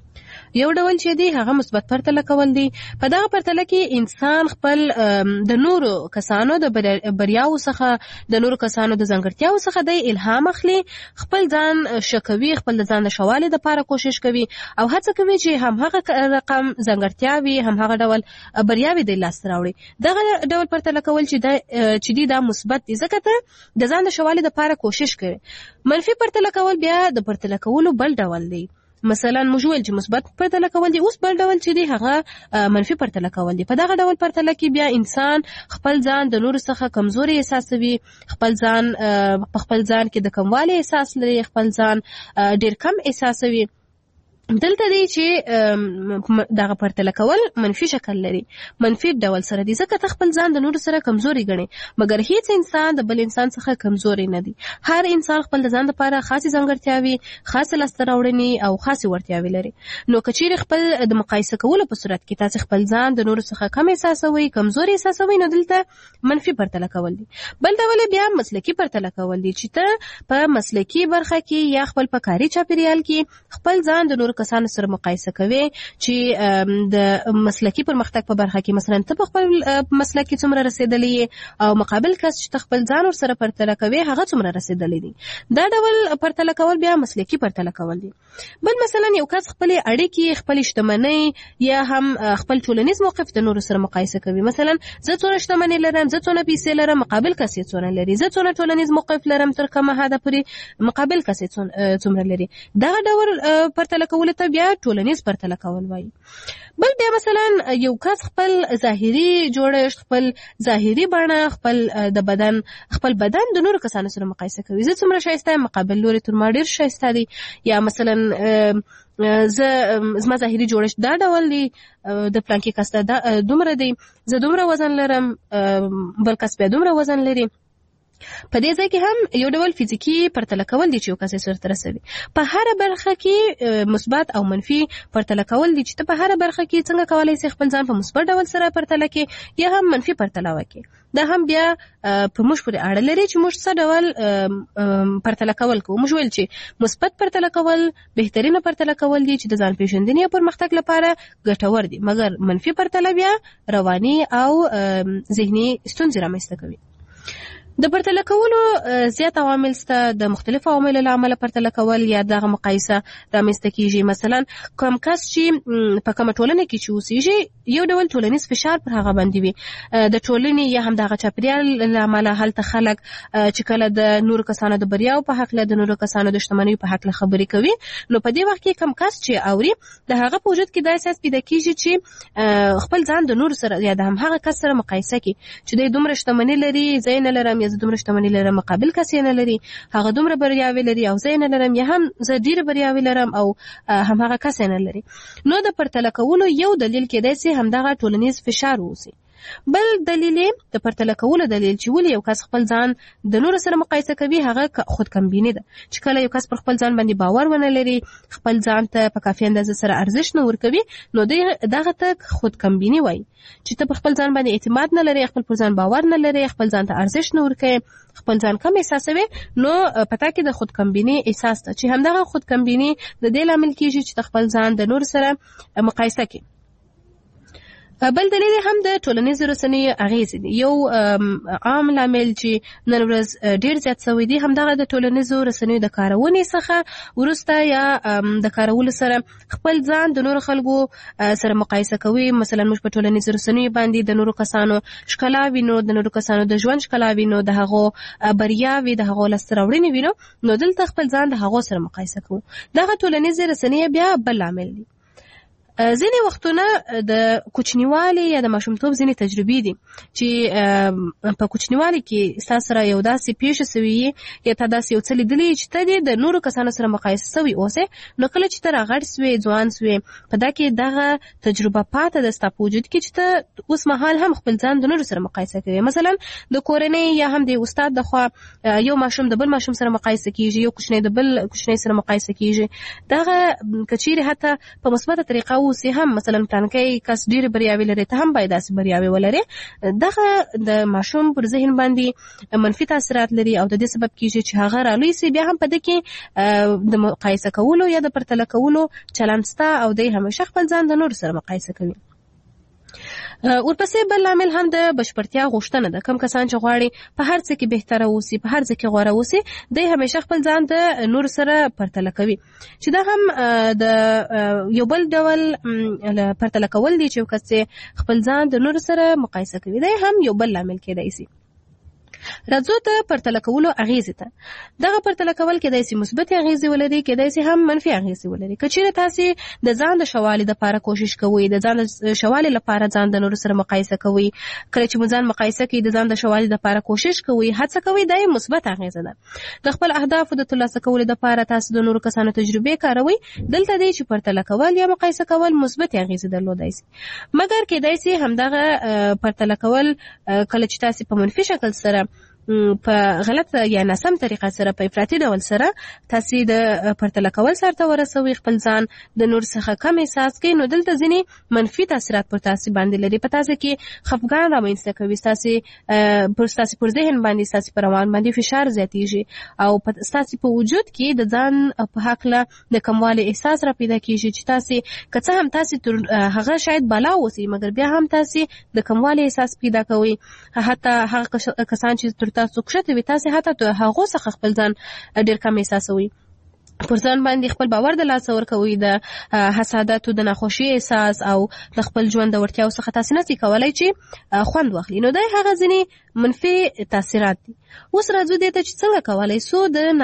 یو ډول چې دی هغه مثبت پرتله کول دی. په دغه پرتله کې انسان خپل د نورو کسانو د بریاو څخه د نورو کسانو د ځانګړتیاو څخه د الهام اخلي، خپل ځان شکوي، خپل ځان د شوالي لپاره کوشش کوي او هڅه کوي چې هم هغه رقم ځانګړتیاوي هم هغه ډول بریاوي د لاس راوړي. دغه ډول پرتله کول چې دی دا مثبت دی، ځکه ته د ځان د شوالي لپاره کوشش کوي. منفي پرتله کول بیا د پرتله کولو بل ډول دی. مثلا موږ ویل چې مثبت پرتله کول دي، اوس بل ډول چې دی هغه منفي پرتله کول دي. په دغه ډول پرتله کې بیا انسان خپل ځان د نورو څخه کمزوري احساسوي، خپل ځان کې د کموالي احساس لري، خپل ځان ډیر کم احساسوي. دلته دی چې دغه پرتله کول منفي شکل لري، منفي ډول سره دی، ځکه ته خپل ځان د نورو سره کمزوري ګڼي، مګر هیڅ انسان د بل انسان څخه کمزوري نه دی. هر انسان خپل د ځان لپاره خاصه ځانګړتیاوي، خاصه لاسته راوړنې او خاصه وړتیاوي لري. نو کچیر خپل د مقایسه کولو په صورت کې تاسو خپل ځان د نورو څخه کم احساسوي، کمزوري احساسوي، نو دلته منفي پرتله کول دي. بل ډول بیا مسلکی پرتله کول دي، چې ته په مسلکی برخه کې یا خپل په کاري چاپیریال کې خپل ځان د نورو کسانو سره مقایسه کوي، چې د مسلکی پرمختګ په برخه کې مثلا ته په خپل مسلک کې څومره رسیدلې او مقابل کس چې خپل ځان سره پرتله کوي هغه څومره رسیدلې دي. دا ډول پرتله کول بیا مسلکی پرتله کول دي. بل مثلا یو کس خپل اړیکې، خپل شتمنۍ یا هم خپل ټولنیز موقف د نورو سره مقایسه کوي. مثلا زه څونه شتمنۍ لرم، زه څونه پیسې لرم، مقابل کس یې څونه لري، زه څونه ټولنیز موقف لرم تر کومه حده پورې مقابل کس یې څومره لري. دا ډول پرتله کول ته بیا ټولنیز پرتله کول وایي. بل بیا مثلا یو کس خپل ظاهري جوړښت، خپل ظاهري بڼه، خپل بدن د نورو کسانو سره مقایسه کوي. زه څومره ښایسته یم، مقابل لوري تر ما ډیر ښایسته دی. یا مثلا زما ظاهري جوړښت دا ډول دی، د پلانکي کس دومره دی، زه دومره وزن لرم، بل کس بیا دومره وزن لري. په دې ځای کې هم یو ډول فزیکی پرتله کول دي چې یو کس یې سرته رسوي. په هر برخه کې مثبت او منفي پرتله کول دي، چې ته په هر برخه کې څنګه کولای شې خپل ځان په مثبت ډول سره پرتله کې یا هم منفي پرتله وکړي. دا هم بیا په موږ پورې اړه لري چې موږ څه ډول پرتله کول کوو. موږ ویل چې مثبت پرتله کول بهترینه پرتله کول دي چې د ځان پیژندنې او پرمختګ لپاره ګټور دي، مګر منفي پرتله بیا رواني او ذهني ستونزې رامنځته کوي. د پرتله کولو زیات عوامل شته. د مختلفو عواملو له امله پرتله کول یا دغه مقایسه رامنځته کیږي. مثلا کوم کس چې په کومه ټولنه کې چې اوسېږي یو ډول ټولنیز فشار پر هغه باندې وي، د ټولنې یا هم دغه چاپیریال له امله هلته خلک چې کله د نورو کسانو د بریاو په هکله، د نورو کسانو د شتمنیو په هکله خبرې کوي، نو په دې وخت کې کوم کس چې اوري د هغه په وجود کې دا احساس پیدا کیږي چې خپل ځان د نورو سره یا د هم هغه کس سره مقایسه کوي چې دوی دومره شتمني لري، زه یې نه لرم، زه دومره شتمني لرم، مقابل کس یې نه لري، هغه دومره بریاوې لري او زه یې نه لرم، یا هم زه ډېرې بریاوې لرم او هم هغه کس یې نه لري. نو د پرتله کولو یو دلیل کېدای شي همدغه ټولنیز فشار اوسي. بل دلیل د پرتله کولو دلیل چې ولې یو کس خپل ځان د نورو سره مقایسه کوي هغه خودکمبیني ده. چې کله یو کس پر خپل ځان باندې باور ونه لري، خپل ځان ته په کافي اندازه سره ارزښت نه ورکوي، نو دغه ته خودکمبیني وایي. چې ته پر خپل ځان باندې اعتماد نه لري، خپل پر ځان باور نه لري، خپل ځان ته ارزښت نه ورکوي، خپل ځان کم احساسوي، نو پتا کې د خودکمبیني احساس ته چې همدغه خودکمبیني د دې لامل کیږي چې ته خپل ځان د نورو سره مقایسه کوي. بل دلیل هم د ټولنیزو رسنیو اغیز دي. یو عام لامل چې نن ورځ ډیر زیات شوی دی همدغه د ټولنیزو رسنیو د کارونې څخه وروسته یا د کارولو سره خپل ځان د نورو خلکو سره مقایسه کوي. مثلا موږ په ټولنیزو رسنیو باندې د نورو کسانو ښکلا وینو، د نورو کسانو د ژوند ښکلا وینو، د هغو بریاوې، د هغو لاسته راوړنې وینو، نو دلته خپل ځان د هغو سره مقایسه کوو. دغه ټولنیزې رسنۍ بیا بل لامل دي. ځینې وختونه د کوچنیوالي یا د ماشومتوب ځینې تجربې دي چې په کوچنیوالي کې ستاسو سره یو داسې پیښه سوي یا تا داسې یو څه لیدلي چې ته دې د نورو کسانو سره مقایسه سوي اوسې، نو کله چې ته راغټ سوې، ځوان سوې، په دا کې دغه تجربه پاته ده ستا په وجود کې چې ته اوس مهال هم خپل ځان د نورو سره مقایسه کوي. مثلا د کورنۍ یا هم د استاد د خوا یو ماشوم د بل ماشوم سره مقایسه کیږي، یو کوچنی د بل کوچنی سره مقایسه کیږي. دغه کچیرې حتی په مثبته طریقه اوسې هم مثلا پلانکی کس ډېرې بریاوې لري ته هم باید داسې بریاوې ولرې دغه د ماشوم پر ذهن باندې منفي تاثیرات لري او د دې سبب کیږي چې هغه رالوی سي بیا هم په دې کې د مقایسه کولو یا د پرتله کولو چلند سته او دی همیشه خپل ځان د نور سره مقایسه کوي. ورپسې بل لامل هم د بشپړتیا غوښتنه ده. کم کسان چې غواړي په هر څه کې بهتره اوسي په هر څه کې غوره اوسي دی همیشه خپل ځان د نور سره پرتله کوي چې دا هم د یو بل ډول پرتله کول دي چې کس خپل ځان د نور سره مقایسه کوي دی هم یو بل لامل کېدای شي. راځو ته پرتله کولو اغیزې ته. دغه پرتله کول کېدای شي مثبت اغیزې ولري کېدای شي هم منفي اغیزې ولري. که چیرې تاسې د ځان د ښه والي دپاره کوشش کوئ د ځان د ښه والي لپاره ځان د نورو سره مقایسه کوئ کله چې مو ځان مقایسه کوئ د ځان د ښه والي دپاره کوشش کوئ هڅه کوئ دا یې مثبت اغیزه ده. د خپل اهدافو د ترلاسه کولو دپاره تاسو د نورو کسانو تجربې کاروئ دلته دی چې پرتله کول یا مقایسه کول مثبت اغیزې درلودای شي مګر کېدای شي همدغه پرتله کول کله چې تاسې په منفي شکل سره په غلط یا ناسم طریقه سره په افراطي ډول سره تاسې د پرتله کول سرته ورسوي خپل ځان د نور څخه کم احساس کوي نو دلته ځینې منفي تاثیرات پر تاسې باندې لري په تاسې کې خفګان رامنځته کوي ستاسې پر ذهن باندې ستاسې پر روان باندې فشار زیاتیږي او ستاسې په وجود کې د ځان په هکله د کموالي احساس را پیدا کیږي چې تاسې که څه هم تاسې تر هغه شاید بالا اوسئ مګر بیا هم تاسې د کموالي احساس پیدا کوئ حتی هغه کسان چې تر تاسو کښته وي تاسې حتی د هغو څخه خپل ځان ډېر کم احساسوي پر ځان باندې خپل باور د لاسه ورکوي د حساداتو د ناخوښۍ احساس او د خپل ژوند د وړتیاو څخه تاسې نسئ کولی چې خوند واخلي نو دا هغه ځینې منفي تاثیرات دي. اوس راځو دې ته چې څنګه کولی سو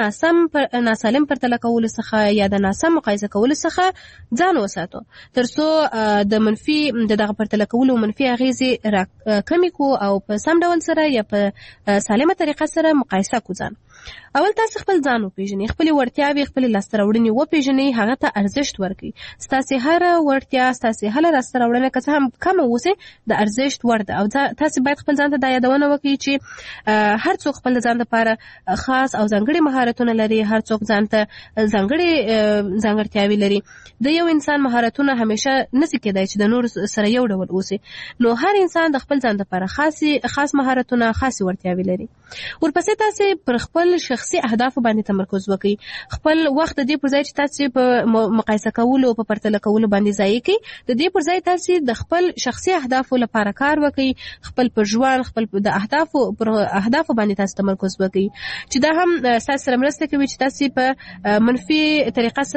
د ناسالم پرتله کولو څخه یا د ناسم مقایسه کولو څخه ځان وساتو تر څو د منفي دغه پرتله کولو منفي اغیزې را کمې کړو او په سم ډول سره یا په سالمه طریقه سره مقایسه کړو ځان. اول تاسې خپل ځان وپېژنئ خپلې وړتیاوې خپلې لاسته راوړنې وپېژنئ هغه ته ارزښت ورکړئ ستاسې هره وړتیا ستاسې هره لاسته راوړنه که څه هم کمه اوسي د ارزښت وړ ده او تاسې باید خپل ځان ته دا یادونه وکړئ چې هر څوک خپل د ځان لپاره خاص او ځانګړي مهارتونه لري هر څوک ځان ته ځانګړې ځانګړتیاوې لري د یو انسان مهارتونه همیشه نسي کېدای چې د نور سره یو ډول اوسي نو هر انسان د خپل ځان لپاره خاص مهارتونه خاصې وړتیاوې لري. ورپسې تاسې پر خپل شخصي اهدافو باندې تمرکز وکړئ خپل وخت د دې پر ځای چې تاسې په مقایسه کولو په پرتله کولو باندې ضایع کړئ د دې پر ځای تاسې د خپل شخصي اهدافو لپاره کار وکړئ خپل پر ژوند خپل د اهدافو باندې تاسې تمرکز وکړئ چې دا هم تاسې سره مرسته کوي چې تاسې په منفي طریقه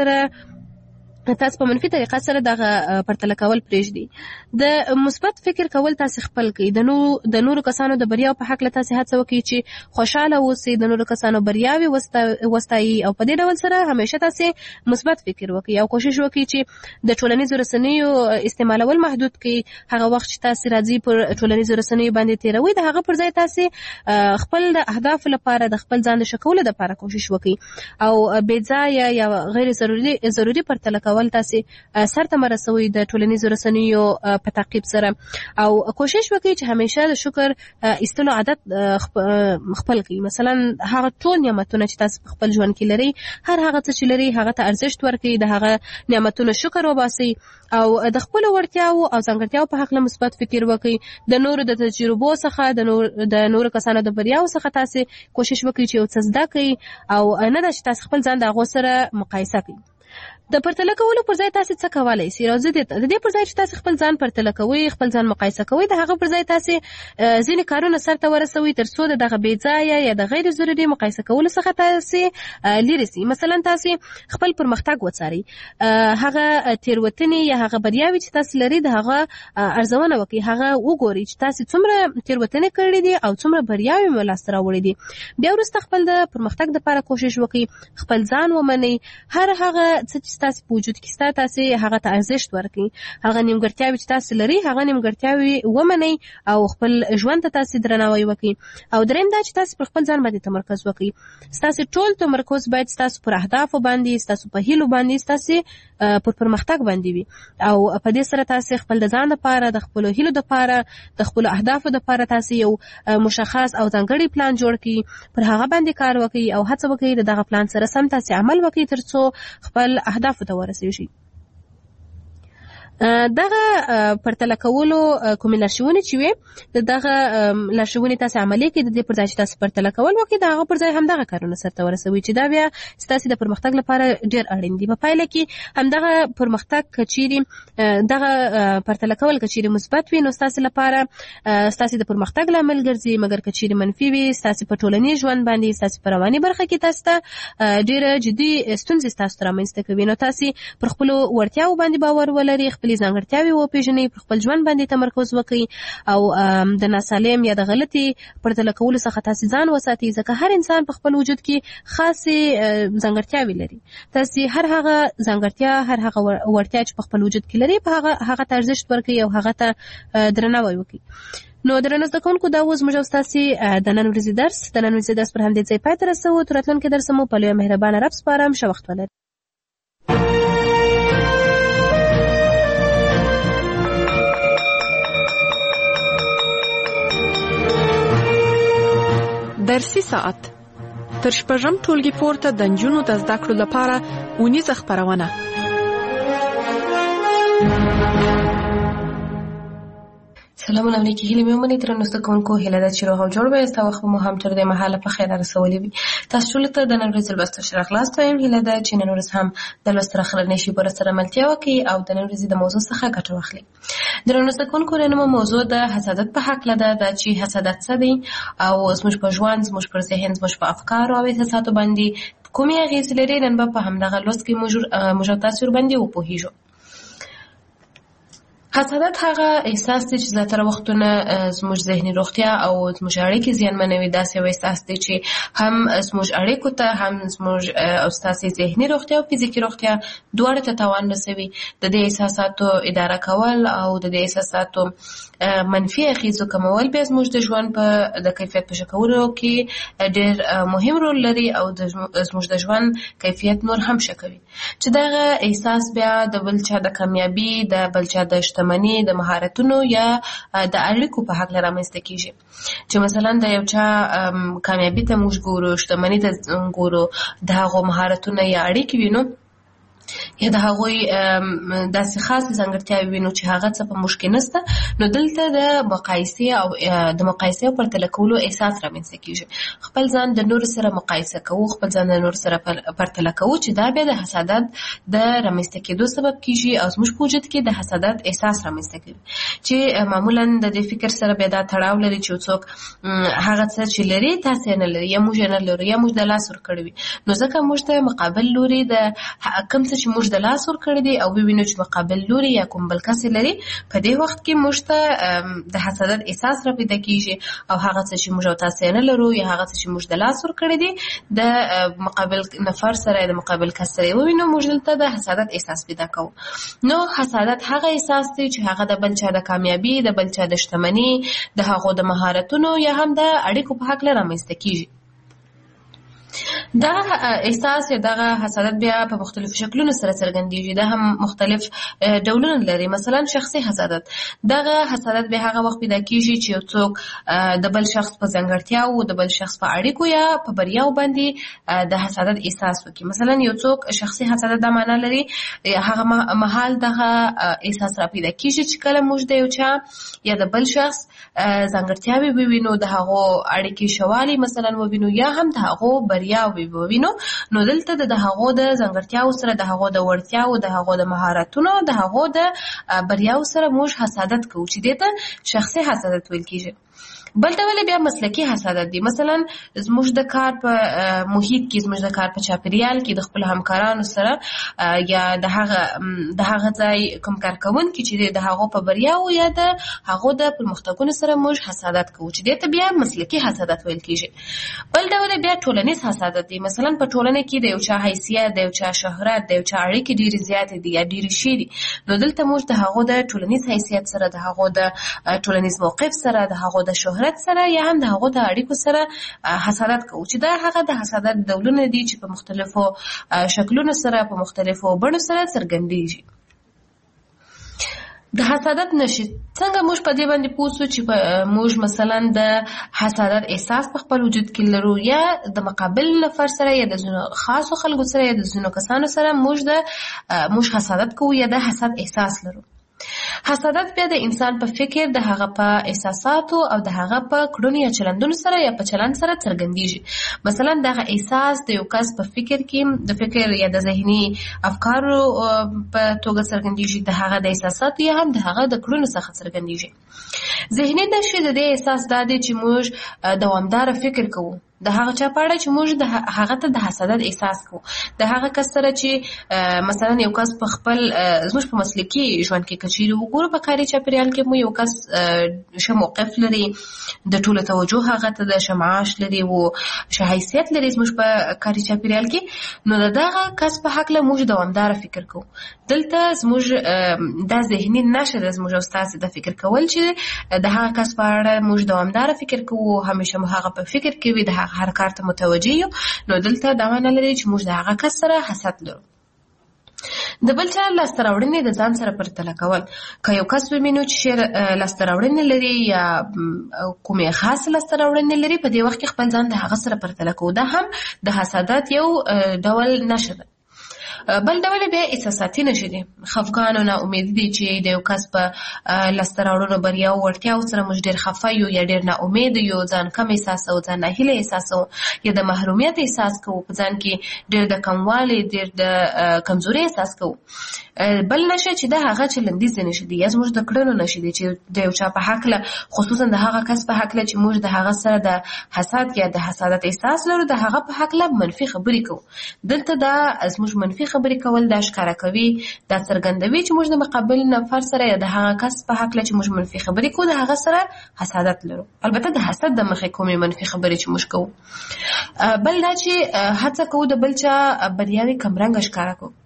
سره دغه پرتله کول پرېږدي. د مثبت فکر کول تاسې خپل کړئ د نورو کسانو د بریاو په هکله تاسې هڅه وکړئ چې خوشحاله اوسئ د نورو کسانو بریاوې وستایي او په دې ډول سره همیشه تاسې مثبت فکر وکړئ او کوشش وکړئ چې د ټولنیزو رسنیو استعمالول محدود کړئ هغه وخت چې تاسې راځي پر ټولنیزو رسنیو باندې تېروئ د هغه پر ځای تاسې خپل د اهدافو لپاره د خپل ځان د ښه کولو لپاره کوشش وکړئ او بې ځایه یا غیر ضروري پرتله کول تاسې سرته مرسوي د ټولنیزو رسنیو په تعقیب سره او کوشش وکړئ چې همیشه د شکر ایستلو عادت خپل کړئ مثلا هغه ټول نعمتونه چې تاسو په خپل ژوند کې لرئ هر هغه څه چې لرئ هغه ته ارزښت ورکړئ د هغه نعمتونو شکر وباسئ او د خپلو وړتیاو او ځانګړتیاو په هکله مثبت فکر وکړئ د نورو د تجربو څخه د نورو کسانو د بریاو څخه تاسې کوشش وکړئ چې یو څه زده کړئ او نه ده چې تاسې خپل ځان د هغو سره مقایسه کړئ. د پرتله کولو پر ځای تاسې څه کولی شئ راځو د دې پر ځای چې تاسې خپل ځان پرتله کوئ خپل ځان مقایسه کوئ د هغه پر ځای تاسې ځینې کارونه سرته ورسوئ تر څو د دغه بې ځایه یا د غیر ضروري مقایسه کولو څخه تاسې لرې سئ. مثلا تاسې خپل پرمختګ وڅارئ هغه تېروتنې یا هغه بریاوې چې تاسې لرئ د هغه ارزونه وکړئ هغه وګورئ چې تاسې څومره تېروتنې کړې دي او څومره بریاوې مو لاسته راوړې دي بیا وروسته خپل د پرمختګ دپاره کوشش وکړئ خپل ځان ومنئ هر هغه څه چې تاسې په وجود کې ستا تاسې هغه ته ارزښت ورکړئ هغه نیمګړتیاوې چې تاسې لرئ هغه نیمګړتیاوې ومنئ او خپل ژوند ته تاسې درناوی وکړئ او درېیم دا چې تاسې پر خپل ځان باندې تمرکز وکړئ ستاسې ټول تمرکز باید ستاسو پر اهدافو باندې ستاسو په هیلو باندې ستاسې پر پرمختګ باندې وي او په دې سره تاسې خپل د ځان لپاره د خپلو هیلو لپاره د خپلو اهدافو لپاره تاسې یو مشخص او ځانګړی پلان جوړ کړئ پر هغه باندې کار وکړئ او هڅه وکړئ د دغه پلان سره سم تاسې عمل وکړئ تر څو خپل اهدافو ته ورسیږي. دغه پرتله کولو کومې لارښوونې چې وي دغه لارښوونې تاسو عملي کړئ د دې پر ځای چې تاسو پرتله کول وکړئ د هغه پر ځای همدغه کارونه سرته ورسوي چې دا بیا ستاسو د پرمختګ لپاره ډېر اړین دي. په پایله کې همدغه پرمختګ کچيري دغه پرتله کول کچيري مثبت وي نو ستاسو لپاره ستاسو د پرمختګ لامل ګرځي، مګر کچيري منفي وي ستاسو په ټولنیز ژوند باندې ستاسو په رواني برخه کې تاسو ته ډېر جدي ستونزې ستاسو رامنځته کوي. نو تاسو پر خپل وړتیاو باندې باور ولرئ، خپل ځانګړتیاوې وپېژنئ، پر خپل ژوند باندې تمرکز وکړئ او د ناسالم یا د غلطي پرتله کولو څخه تاسو ځان وساتئ، ځکه هر انسان په خپل وجود کې خاصې ځانګړتیاوې لري. تاسو هر هغه ځانګړتیا هر هغه وړتیا چې په خپل وجود کې لري په هغه ته ارزښت ورکړئ او هغه ته درناوی وکړئ. نو درنو زده کوونکو دا اوس موږ ستاسو د نن ورځې درس پر همدې ځای پای ته رسوو. تر راتلونکي درس مو په لوی مهربانه رب سپارم. ښه وخت ولرئ. درسي ساعت تر شپږم ټولګي پورته د نجونو د زده کړو لپاره اونیزه خپرونه. سلامونه علیکم هیله مې ومنئ درنو زده کوونکو، هیله ده چې روغ او جوړ به یاست او وخت مو هم تر دې مهاله په خیر رسولی وي. تاسو ټولو ته د نن ورځې لوست ښه راغلاست وایم. هیله ده چې نن ورځ هم د لوست راخلنې شي پر سره ملتیا وکړي او د نن ورځې د موضوع څخه ګټه واخلي. درنو زده کوونکو نن موضوع د حسادت په حق ده چې حسادت څه دی او زموږ په ژوند، زموږ پر ذهن، زموږ په افکار او احساساتو باندې کومې اغېزې لري. نن به په همدغه لوست کې موږ تاسو باندې وپوهیږو. حسادت هغه احساس دی چې زیاتره وختونه زموږ ذهني روغتیا او زموږ اړیکې زیانمنوي. داسې یو احساس دی چې هم زموږ اړیکو ته، هم زموږ او ستاسو ذهني روغتیا او فزیکي روغتیا دواړو ته تاوان رسوي. د دې احساساتو اداره کول او د دې احساساتو منفي اغېزو کمول بیا زموږ د ژوند په د کیفیت په ښه کولو کې ډېر مهم رول لري او زموږ د ژوند کیفیت نور هم ښه کوي. چې دغه احساس بیا د بل چا د کامیابي، د بل چا د شتمني، د مهارتونو یا د اړیکو په حق رامنځته کیږي. چې مثلا د یو چا کامیابي ته موږ ګورو، شتمني ته ګورو، د هغو مهارتونه یا اړیکې وینو یا د هغوی داسې خاصې ځانګړتیاوې وینو چې هغه څه په موږ کې نشته، نو دلته د مقایسې او پرتله کولو احساس رامنځته کیږي. خپل ځان د نورو سره مقایسه کوو، خپل ځان د نورو سره پرتله کوو چې دا بیا د حسادت د رامنځته کېدو سبب کیږي او زموږ په وجود کې د حسادت احساس رامنځته کوي چې معمولا د دې فکر سره بیا دا تړاو لري چې څوک هغه څه چې لري تاسو نه لري یا موږ نه لرو یا موږ د لاس ورکړی وي. نو ځکه موږ ته مقابل لوري د کوم څه چې موږ د لاس ورکړی دی او وینو چې مقابل لوري یا کوم بل کس لري، په دې وخت کې موږ ته د حسادت احساس را پیدا کیږي او هغه څه چې موږ او تاسو نه لرو یا هغه څه چې موږ د لاس ورکړی دی د مقابل نفر سره، د مقابل کس سره وینو، موږ دلته د حسادت احساس پیدا کوو. نو حسادت هغه احساس دی چې هغه د بل چا د کامیابی، د بل چا د شتمنی، د هغو د مهارتونو یا هم د اړیکو په حق رامنځته کیږي. دا احساس یا دغه حسادت بیا په مختلفو شکلونو سره څرګندېږي. دا هم مختلف ډولونه لري. مثلا شخصي حسادت، دغه حسادت به هغه وخت پیدا کیږي چې یو څوک د بل شخص په ځانګړتیاو، د بل شخص په اړیکو یا په بریاو باندې د حسادت احساس وکړي. مثلا یو څوک شخصي حسادت دا معنا لري هغه مهال دغه احساس را پیدا کیږي چې کله موږ د یو چا یا د بل شخص ځانګړتیاوې ووینو، د هغو اړیکې شوالي مثلا ووینو یا هم د هغو بریاو ووینو، نو دلته د هغو د ځانګړتیاو سره، د هغو د وړتیاو، د هغو د مهارتونو، د هغو د بریاو سره موږ حسادت کوو چې دې ته شخصي حسادت ویل کیږي. بل ډول بیا مسلکی حسادت دی. مثلا زموږ د کار په محیط کې، زموږ د کار په چاپیریال کې د خپل همکارانو سره یا د هغه ځای کوم کارکوونکي چې د هغو په بریاو یا د هغو د پرمختګونو سره موږ حسادت کوو چې دې ته بیا مسلکی حسادت ویل کیږي. بل ډول بیا ټولنیز حسادت دی. مثلا په ټولنه کې د یو چا حیثیت، د یو چا شهرت، د یو چا اړیکې ډېرې زیاتې دي یا ډېرې شي دي، نو دلته موږ د هغو د ټولنیز حیثیت سره، د هغو د ټولنیز موقف سره، د هغو د شهرت سره یا هم د هغو د اړیکو سره حسادت کوو چې دا هغه د حسادت ډولونه دي چې په مختلفو شکلونو سره، په مختلفو بڼو سره څرګندېږي. د حسادت نشي څنګه موږ په دې باندې پوه شو چې موږ مثلا د حسادت احساس په خپل وجود کې لرو یا د مقابل نفر سره یا د ځینو خاصو خلکو سره یا د ځینو کسانو سره موږ حسادت کوو یا د حسد احساس لرو. حسادت بیا د انسان په فکر، د هغه په احساساتو او د هغه په کړنو یا چلندونو سره یا په چلند سره څرګندیږي. مثلا دغه احساس د یو کس په فکر کې د فکر یا د ذهني افکارو په توګه څرګندیږي، د هغه د احساساتو یا هم د هغه د کړنو څخه څرګندیږي. ذهني نشي د دې احساس دا دی چې موږ دوامدار فکر کوو د هغه چا په اړه چې موږ د هغه ته د حسادت احساس کوو، د هغه کس سره چې مثلا یو کس په خپل زموږ په مسلکي ژوند کې کچېري وګورو په کاري چاپېریال کې مو یو کس ښه موقف لري، د ټولو توجه هغه ته د ښه معاش لري او ښه حیثیت لري زموږ په کاري چاپېریال کې، نو د دغه کس په هکله موږ دوامداره فکر کوو. دلته زموږ دا ذهني نشه ده زموږ او ستاسې د فکر کول چې د هغه کس په اړه موږ دوامداره فکر کوو، همیشه مو هغه په فکر کې وي، د هر کار ته متوجه یو. نو دلته دا معنی لري چې موږ د هغه کس سره حسد لرو. د بل چا لاسته راوړنې د ځان سره پرتله کول. که یو کس ومینو چې لاسته راوړنې لري یا کومې خاص لاسته راوړنې لري، په دې وخت کې خپل ځان د هغه سره پرتله کوو. دا هم د حسادت یو ډول نشه ده. بل ډول بیا احساساتي نشه دي. خفګان او ناامیدي دي چې د یو کس په لاسته راوړنو بریا او وړتیاو سره موږ ډېر خفه یو یا ډېر ناامید یو، ځان کم احساسوو، ځان ناهیلی احساسوو یا د محرومیت احساس کوو، په ځان کې ډېر د کموالي ډېر د کمزوري احساس کوو. بل نشه چې د هغه چلندیز نشه دي یا زموږ د کړنو نشه دي چې د یو چا په هکله، خصوصا د هغه کس په هکله چې موږ د هغه سره د حسد یا د حسادت احساس لرو، د هغه په هکله منفي خبرې کوو. دلته دا زموږ منفي خبرې کول دا ښکاره کوي، دا څرګندوي چې موږ د مقابل نفر سره یا د هغه کس په هکله چې موږ منفي خبرې کوو د هغه سره حسادت لرو. البته د حسد د مخې کومې منفي خبرې چې موږ کوو. بل دا چې هڅه کوو د بل چا بریاوې کمرنګه ښکاره کوو.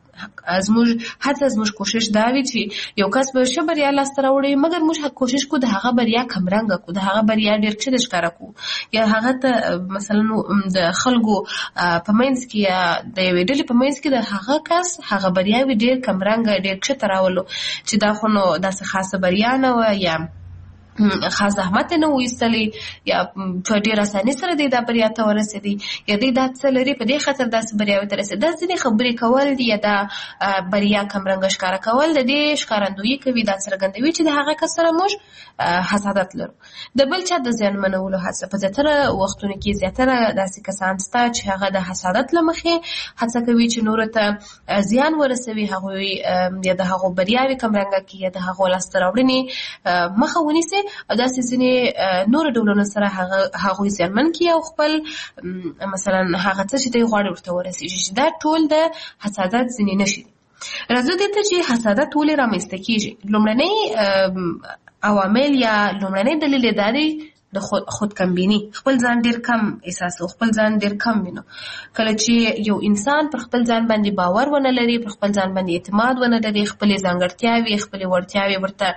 زموږ کوشش دا وي چې یو کس به ښه بریا لاسته راوړي، مګر موږ کوشش کوو د هغه بریا کمرنګه کوو، د هغه بریا ډېر ښه ښکاره کوو، یا هغه ته مثلا د خلکو په منځ کې یا د یوې ډلې په منځ کې د هغه کس هغه بریاوې ډېر کمرنګه ډېر ښه راولو چې دا خو نو داسې خاصه بریا نه وه یا خاص زحمت نه وایستلی یا په ډېر اساني سره دی دا بریا ته ورسېدی یا دی دا څه لري په دې خاطر داسې بریاوې ته رسېدي. دا ځینې خبرې کول دي یا دا بریا کمرنګه ښکاره کول د دې ښکارندویي کوي، دا څرګندوي چې د هغه کس سره موږ حسادت لرو. د بل چا د زیانمنولو هڅه، په زیاتره وختونو کې زیاتره داسې کسان شته چې هغه د حسادت له مخې هڅه کوي چې نورو ته زیان ورسوي، هغوی یا د هغو بریاوې کمرنګه کړي یا د هغو لاسته راوړنې مخه ونیسي او داسې ځینې نورو ډولونو سره هغوی زیانمن کړي او خپل مثلا هغه څه چې دوی غواړي ورته ورسېږي. دا ټول د حسادت ځینې نښې دي. راځو دې ته چې حسادت ولې رامنځته کېږي. لومړنی عوامل یا لومړنی دلیل یې دا دی د خودکمبیني، خپل ځان ډېر کم احساسو، خپل ځان ډېر کم وینو. کله چې یو انسان پر خپل ځان باندې باور ونه لري، پر خپل ځان باندې اعتماد ونه لري، خپلې ځانګړتیاوې خپلې وړتیاوې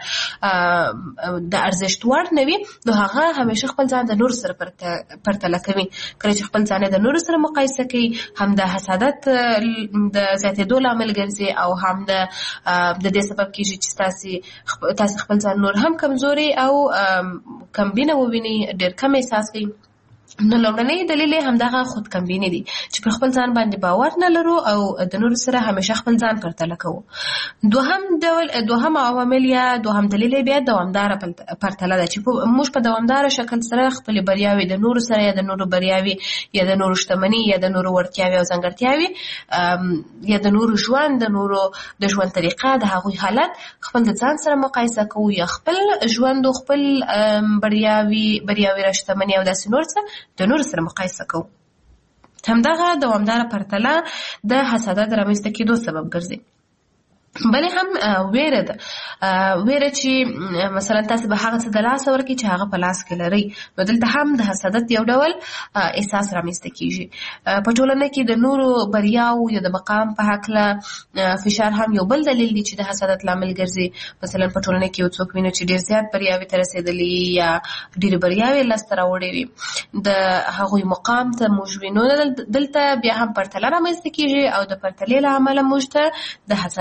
ورته د ارزښت وړ نه وي، نو هغه همیشه خپل ځان د نورو سره پرتله کوي. کله چې خپل ځان د نورو سره مقایسه کوي، هم د حسادت د زیاتېدو لامل ګرځي او هم د دې سبب کېږي چې تاسې خپل ځان نور هم کمزوري او کمبینه وویني، ډېر کم احساس کوي. نو لومړنی دلیل یې همدغه خودکمبیني دي چې پر خپل ځان باندې باور نه لرو او د نورو سره همیشه خپل ځان پرتله کوو. دوهم عوامل یا دوهم دلیل یې بیا دوامداره پرتله ده چې موږ په دوامداره شکل سره خپلې بریاوې د نورو سره یا د نورو بریاوې یا د نورو شتمني یا د نورو وړتیاوې او ځانګړتیاوې یا د نورو ژوند، د نورو د ژوند طریقه، د هغوی حالت خپل د ځان سره مقایسه کوو یا خپل ژوند او خپل بریاوې را شتمني او داسې نور څه د نورو سره مقایسه کوو. همدغه دوامداره پرتله د حسادت رامنځته کېدو سبب ګرځي. بلې هم ویره ده، ویره چې مثلا تاسو به هغه څه د لاسه ورکړئ چې هغه په لاس کې لرئ، نو دلته هم د حسادت یو ډول احساس رامنځته کېږي. په ټولنه کې د نورو بریاو یا د مقام په هکله فشار هم یو بل دلیل دی چې د حسادت لامل ګرځي. مثلا په ټولنه کې یو څوک وینو چې ډېر زیات بریاوې ته رسېدلي یا ډېرې بریاوې لاسته راوړې وي، د هغوی مقام ته موږ وینو، دلته بیا هم پرتله رامنځته کېږي او د پرتلې له امله موږ ته د حسادت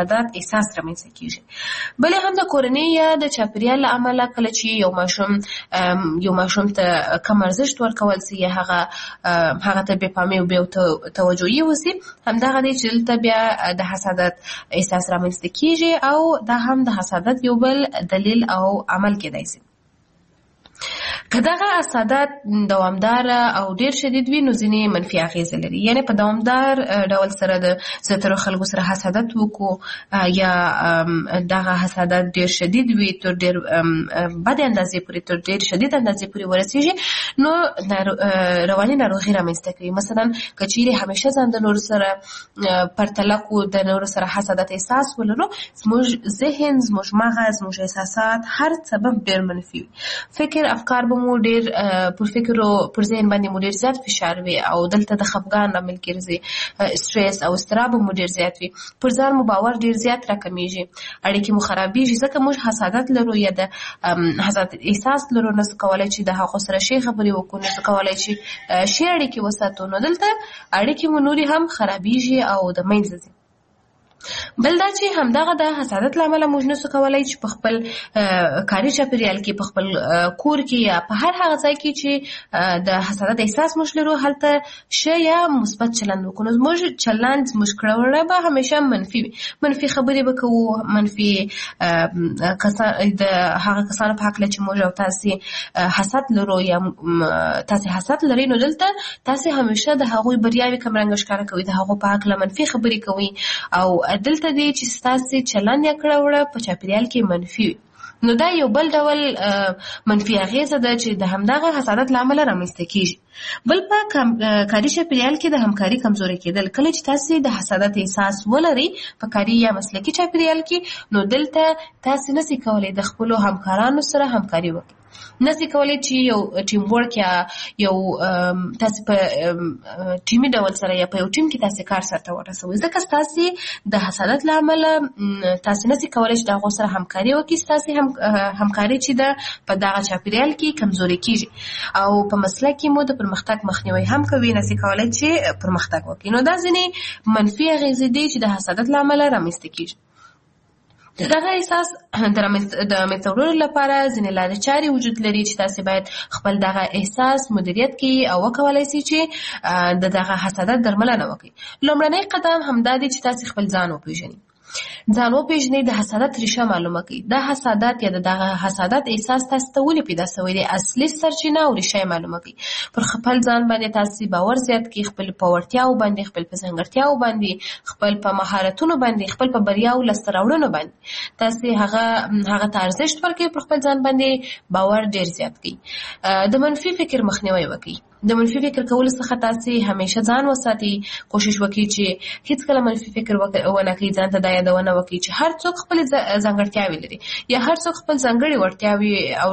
احساس رامنځته کیږي. بلې هم د کورنۍ یا د چاپیریال له امله کله چې یو ماشوم ته کم ارزښت ورکول سي یا هغه ته بې پامي او بې توجهي وسي، همدغه دی چې دلته بیا د حسادت احساس رامنځته کیږي او دا هم د حسادت یو بل دلیل او عمل کېدای سي. که دغه حسادت دوامدار او ډیر شدید وي نو ځینې منفي اغیزې لري. یعنی په دوامدار ډول سره د زیاترو خلکو سره حسادت وکړو یا دغه حسادت ډیر شدید وي تر ډیر بد اندازې پورې تر ډیر شدید اندازې پورې ورسیږي نو رواني ناروغي رامنځته کوي. مثلا که چیرې همیشه ځان د نورو سره پرتله کو د نورو سره حسادت احساس ولرو، زموږ ذهن، زموږ مغز، زموږ احساسات هر سبب ډیر منفي وي. فکر افکار به مو ډیر پر فکر او پر ذهن باندې مو ډیر زیات فشار وي او دلته د خفګان لامل ګرځي، سټریس او اضطراب مو ډیر زیات وي، پر ځان مو باور ډیر زیات راکمیږي، اړیکې مو خرابېږي. ځکه موږ حسادت لرو یا د حسادت احساس لرو، نه څه کولی چې د هغو سره ښې خبرې وکړو، نه څه کولی چې ښې اړیکې وساتو، نو دلته اړیکې مو نورې هم خرابېږي او د منځه ځي. بل دا چې همدغه د حسادت له امله موږ نشو کولی چې په خپل کاري چاپیریال کې، په خپل کور کې یا په هر هغه ځای کې چې د حسادت احساس موږ لرو هلته ښه یا مثبت چلند وکړو. زموږ چلند، زموږ کړه به همیشه منفي وي. منفي خبرې به کوو، منفي د هغه کسانو په هکله چې موږ او تاسې حسد لرو یا تاسې حسد لرئ، نو دلته تاسې همیشه د هغوی بریاوې کمرنګه ښکاره کوئ، د هغو په هکله منفي خبرې کوئ او دلته دی چې ستاسې چلند یا کړه وړه په چاپیریال کې منفي وي. نو دا یو بل ډول منفي اغیزه ده چې د همدغه حسادت له امله رامنځته کیږي. بل په کاري چاپیریال کې د همکاري کمزوري کېدل. کله چې تاسې د حسادت احساس ولرئ په کاري یا مسلکي چاپیریال کې، نو دلته تاسې نشئ کولی د خپلو همکارانو سره همکاري وکړئ، نشئ کولی چې یو ټیم ورک یا یو تاسې په ټیمي ډول سره یا په یو ټیم کې تاسې کار سرته ورسوئ. ځکه ستاسې د حسادت له امله تاسې نشئ کولی چې د هغو سره همکاري وکړئ، ستاسې همکاري چې ده په دغه چاپیریال کې کمزوري کېږي او په مسلک کې مو د پرمختګ مخنیوی هم کوي، نشئ کولی چې پرمختګ وکړئ. نو دا ځینې منفي اغیزې دي چې د حسادت له امله رامنځته کېږي. دغه احساس د منځته وړلو لپاره ځینې لارې چارې وجود لري چې تاسې باید خپل دغه احساس مدیریت کړئ او وکولی سئ چې د دغه حسادت درملنه وکړئ. لومړنی قدم همدا دی چې تاسې خپل ځان وپېژنئ. ځان وپېژنئ، د حسادت ریښه معلومه کړئ. دا حسادت یا د دغه حسادت احساس تاسو ته ولې پیدا شوی دی، اصلي سرچینه او ریښه یې معلومه کړئ. پر خپل ځان باندې تاسې باور زیات کړئ، خپل په وړتیاو باندې، خپل په ځانګړتیاو باندې، خپل په مهارتونو باندې، خپل په بریاو لاسته راوړنو باندې تاسې هغه ته ارزښت ورکړئ. پر خپل ځان باندې باور ډېر زیات کړئ. د منفي فکر مخنیوی وکړئ. د منفي فکر کولو څخه تاسې همیشه ځان وساتئ. کوشش وکړئ چې هیڅکله منفي فکر ونه کړئ. ځان ته دا یادونه وکړئ چې هر څوک خپلې ځانګړتیاوې لري یا هر څوک خپل ځانګړې وړتیاوې او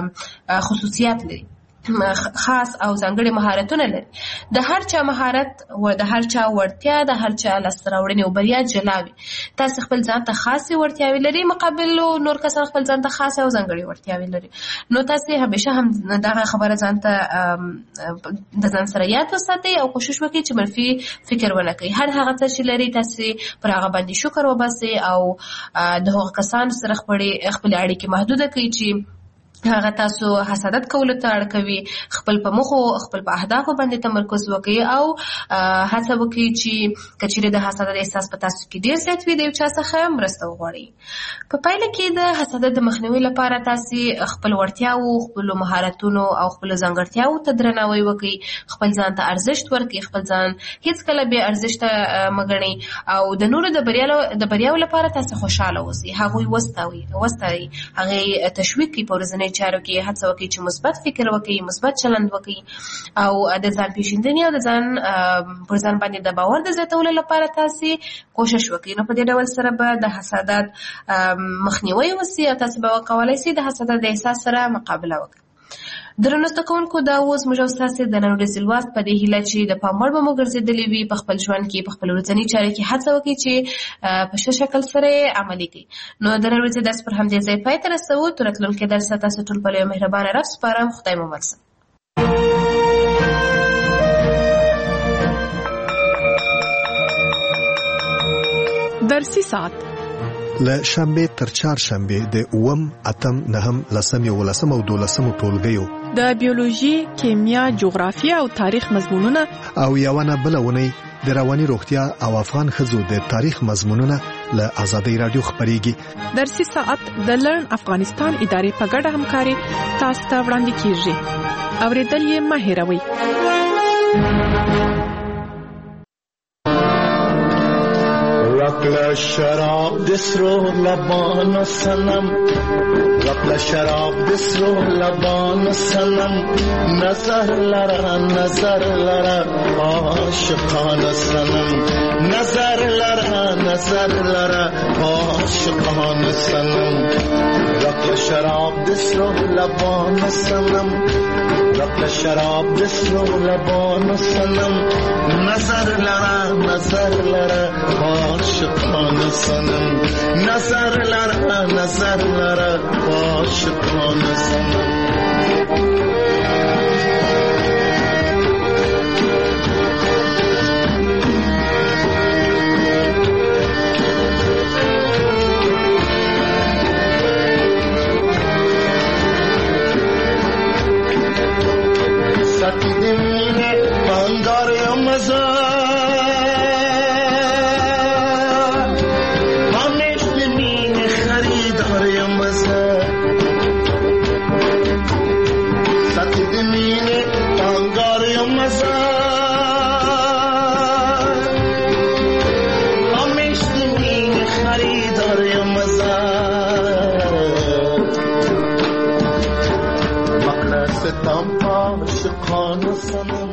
خصوصیات لري، خاص او ځانګړي مهارتونه لري. د هر چا مهارت او د هر چا وړتیا، د هر چا لاسته راوړنې او بریا جلا وي. تاسې خپل ځان ته خاصې وړتیاوې لري، مقابل نور کسان خپل ځان ته خاصې او ځانګړې وړتیاوې لري. نو تاسې همیشه هم دغه خبره ځان ته د ځان سره یاد وساتئ او کوشش وکړئ چې منفي فکر ونه کړئ. هر هغه څه چې لري تاسې پر هغه باندې شکر وباسئ او د هغو کسانو سره خپلې اړیکې محدوده کړئ چې هغه تاسو حسادت کولو ته اړ کوي. خپل په موخو، خپل په اهدافو باندې تمرکز وکړئ او هڅه وکړئ چې که چیرې د حسادت احساس په تاسو کې ډېر زیات وي، د یو چا څخه مرسته وغواړئ. په پایله کې د حسادت د مخنیوي لپاره تاسې خپل وړتیاو، خپلو مهارتونو او خپلو ځانګړتیاو ته درناوی وکړئ. خپل ځان ته ارزښت ورکړئ. خپل ځان هیڅکله بې ارزښته مه ګڼئ او د نورو د بریاو لپاره تاسې خوشحاله اوسئ. هغوی وستایئ، هغې تشویق کړئ. په ورځنۍ چارو کې هڅه وکړئ چې مثبت فکر وکړئ، مثبت چلند وکړئ او د ځان پیژندنې او د ځان پر ځان باندې د باور د زیاتولو لپاره تاسې کوشش وکړئ. نو په دې ډول سره به د حسادت مخنیوی وسي او تاسې به وکولای سئ د حسادت د احساس سره مقابله وکړئ. درنو زده کوونکو، دا اوس موږ او ستاسې د نن ورځې لوست په دې هیله چې د پام وړ به مو ګرځېدلې وي. په خپل ژوند کې، په خپل ورځني چارو کې هڅه وکړئ چې په ښه شکل سره یې عملي کړئ. نو د نن ورځې درس پر همدې ځای پای ته رسوو. تر راتلونکي درسه تاسو ټول په لویه مهربانه رب سپارم. خدای مو مل شه. درسي ساعت له شنبه تر چهارشنبه د 8 اتم نهم لسم او دولسم ټولګیو د بیولوژي، کیمیا، جغرافیه او تاریخ مضمونونه او یوونه بلونه د رواني روغتیا او افغان خزو د تاریخ مضمونونه له آزادۍ رادیو خبريږي. درسي ساعت د لرن افغانستان ادارې په ګډه همکاري تاسو ته وړاندې کیږي. اوریدل یې مه هېروئ. رقل شراب دسرو لبان سنم، رقل شراب دسرو لبان سنم، نظر لرا عاشقان سنم، نظر لرا عاشقان سنم، رقل شراب دسرو لبان سنم، رقل شراب دسرو لبان سنم، نظر لرا عاشقان سنم، نظر لرا عاشقان سنم. ساتی دمینه بانگار یا مزار عاشقان سنم.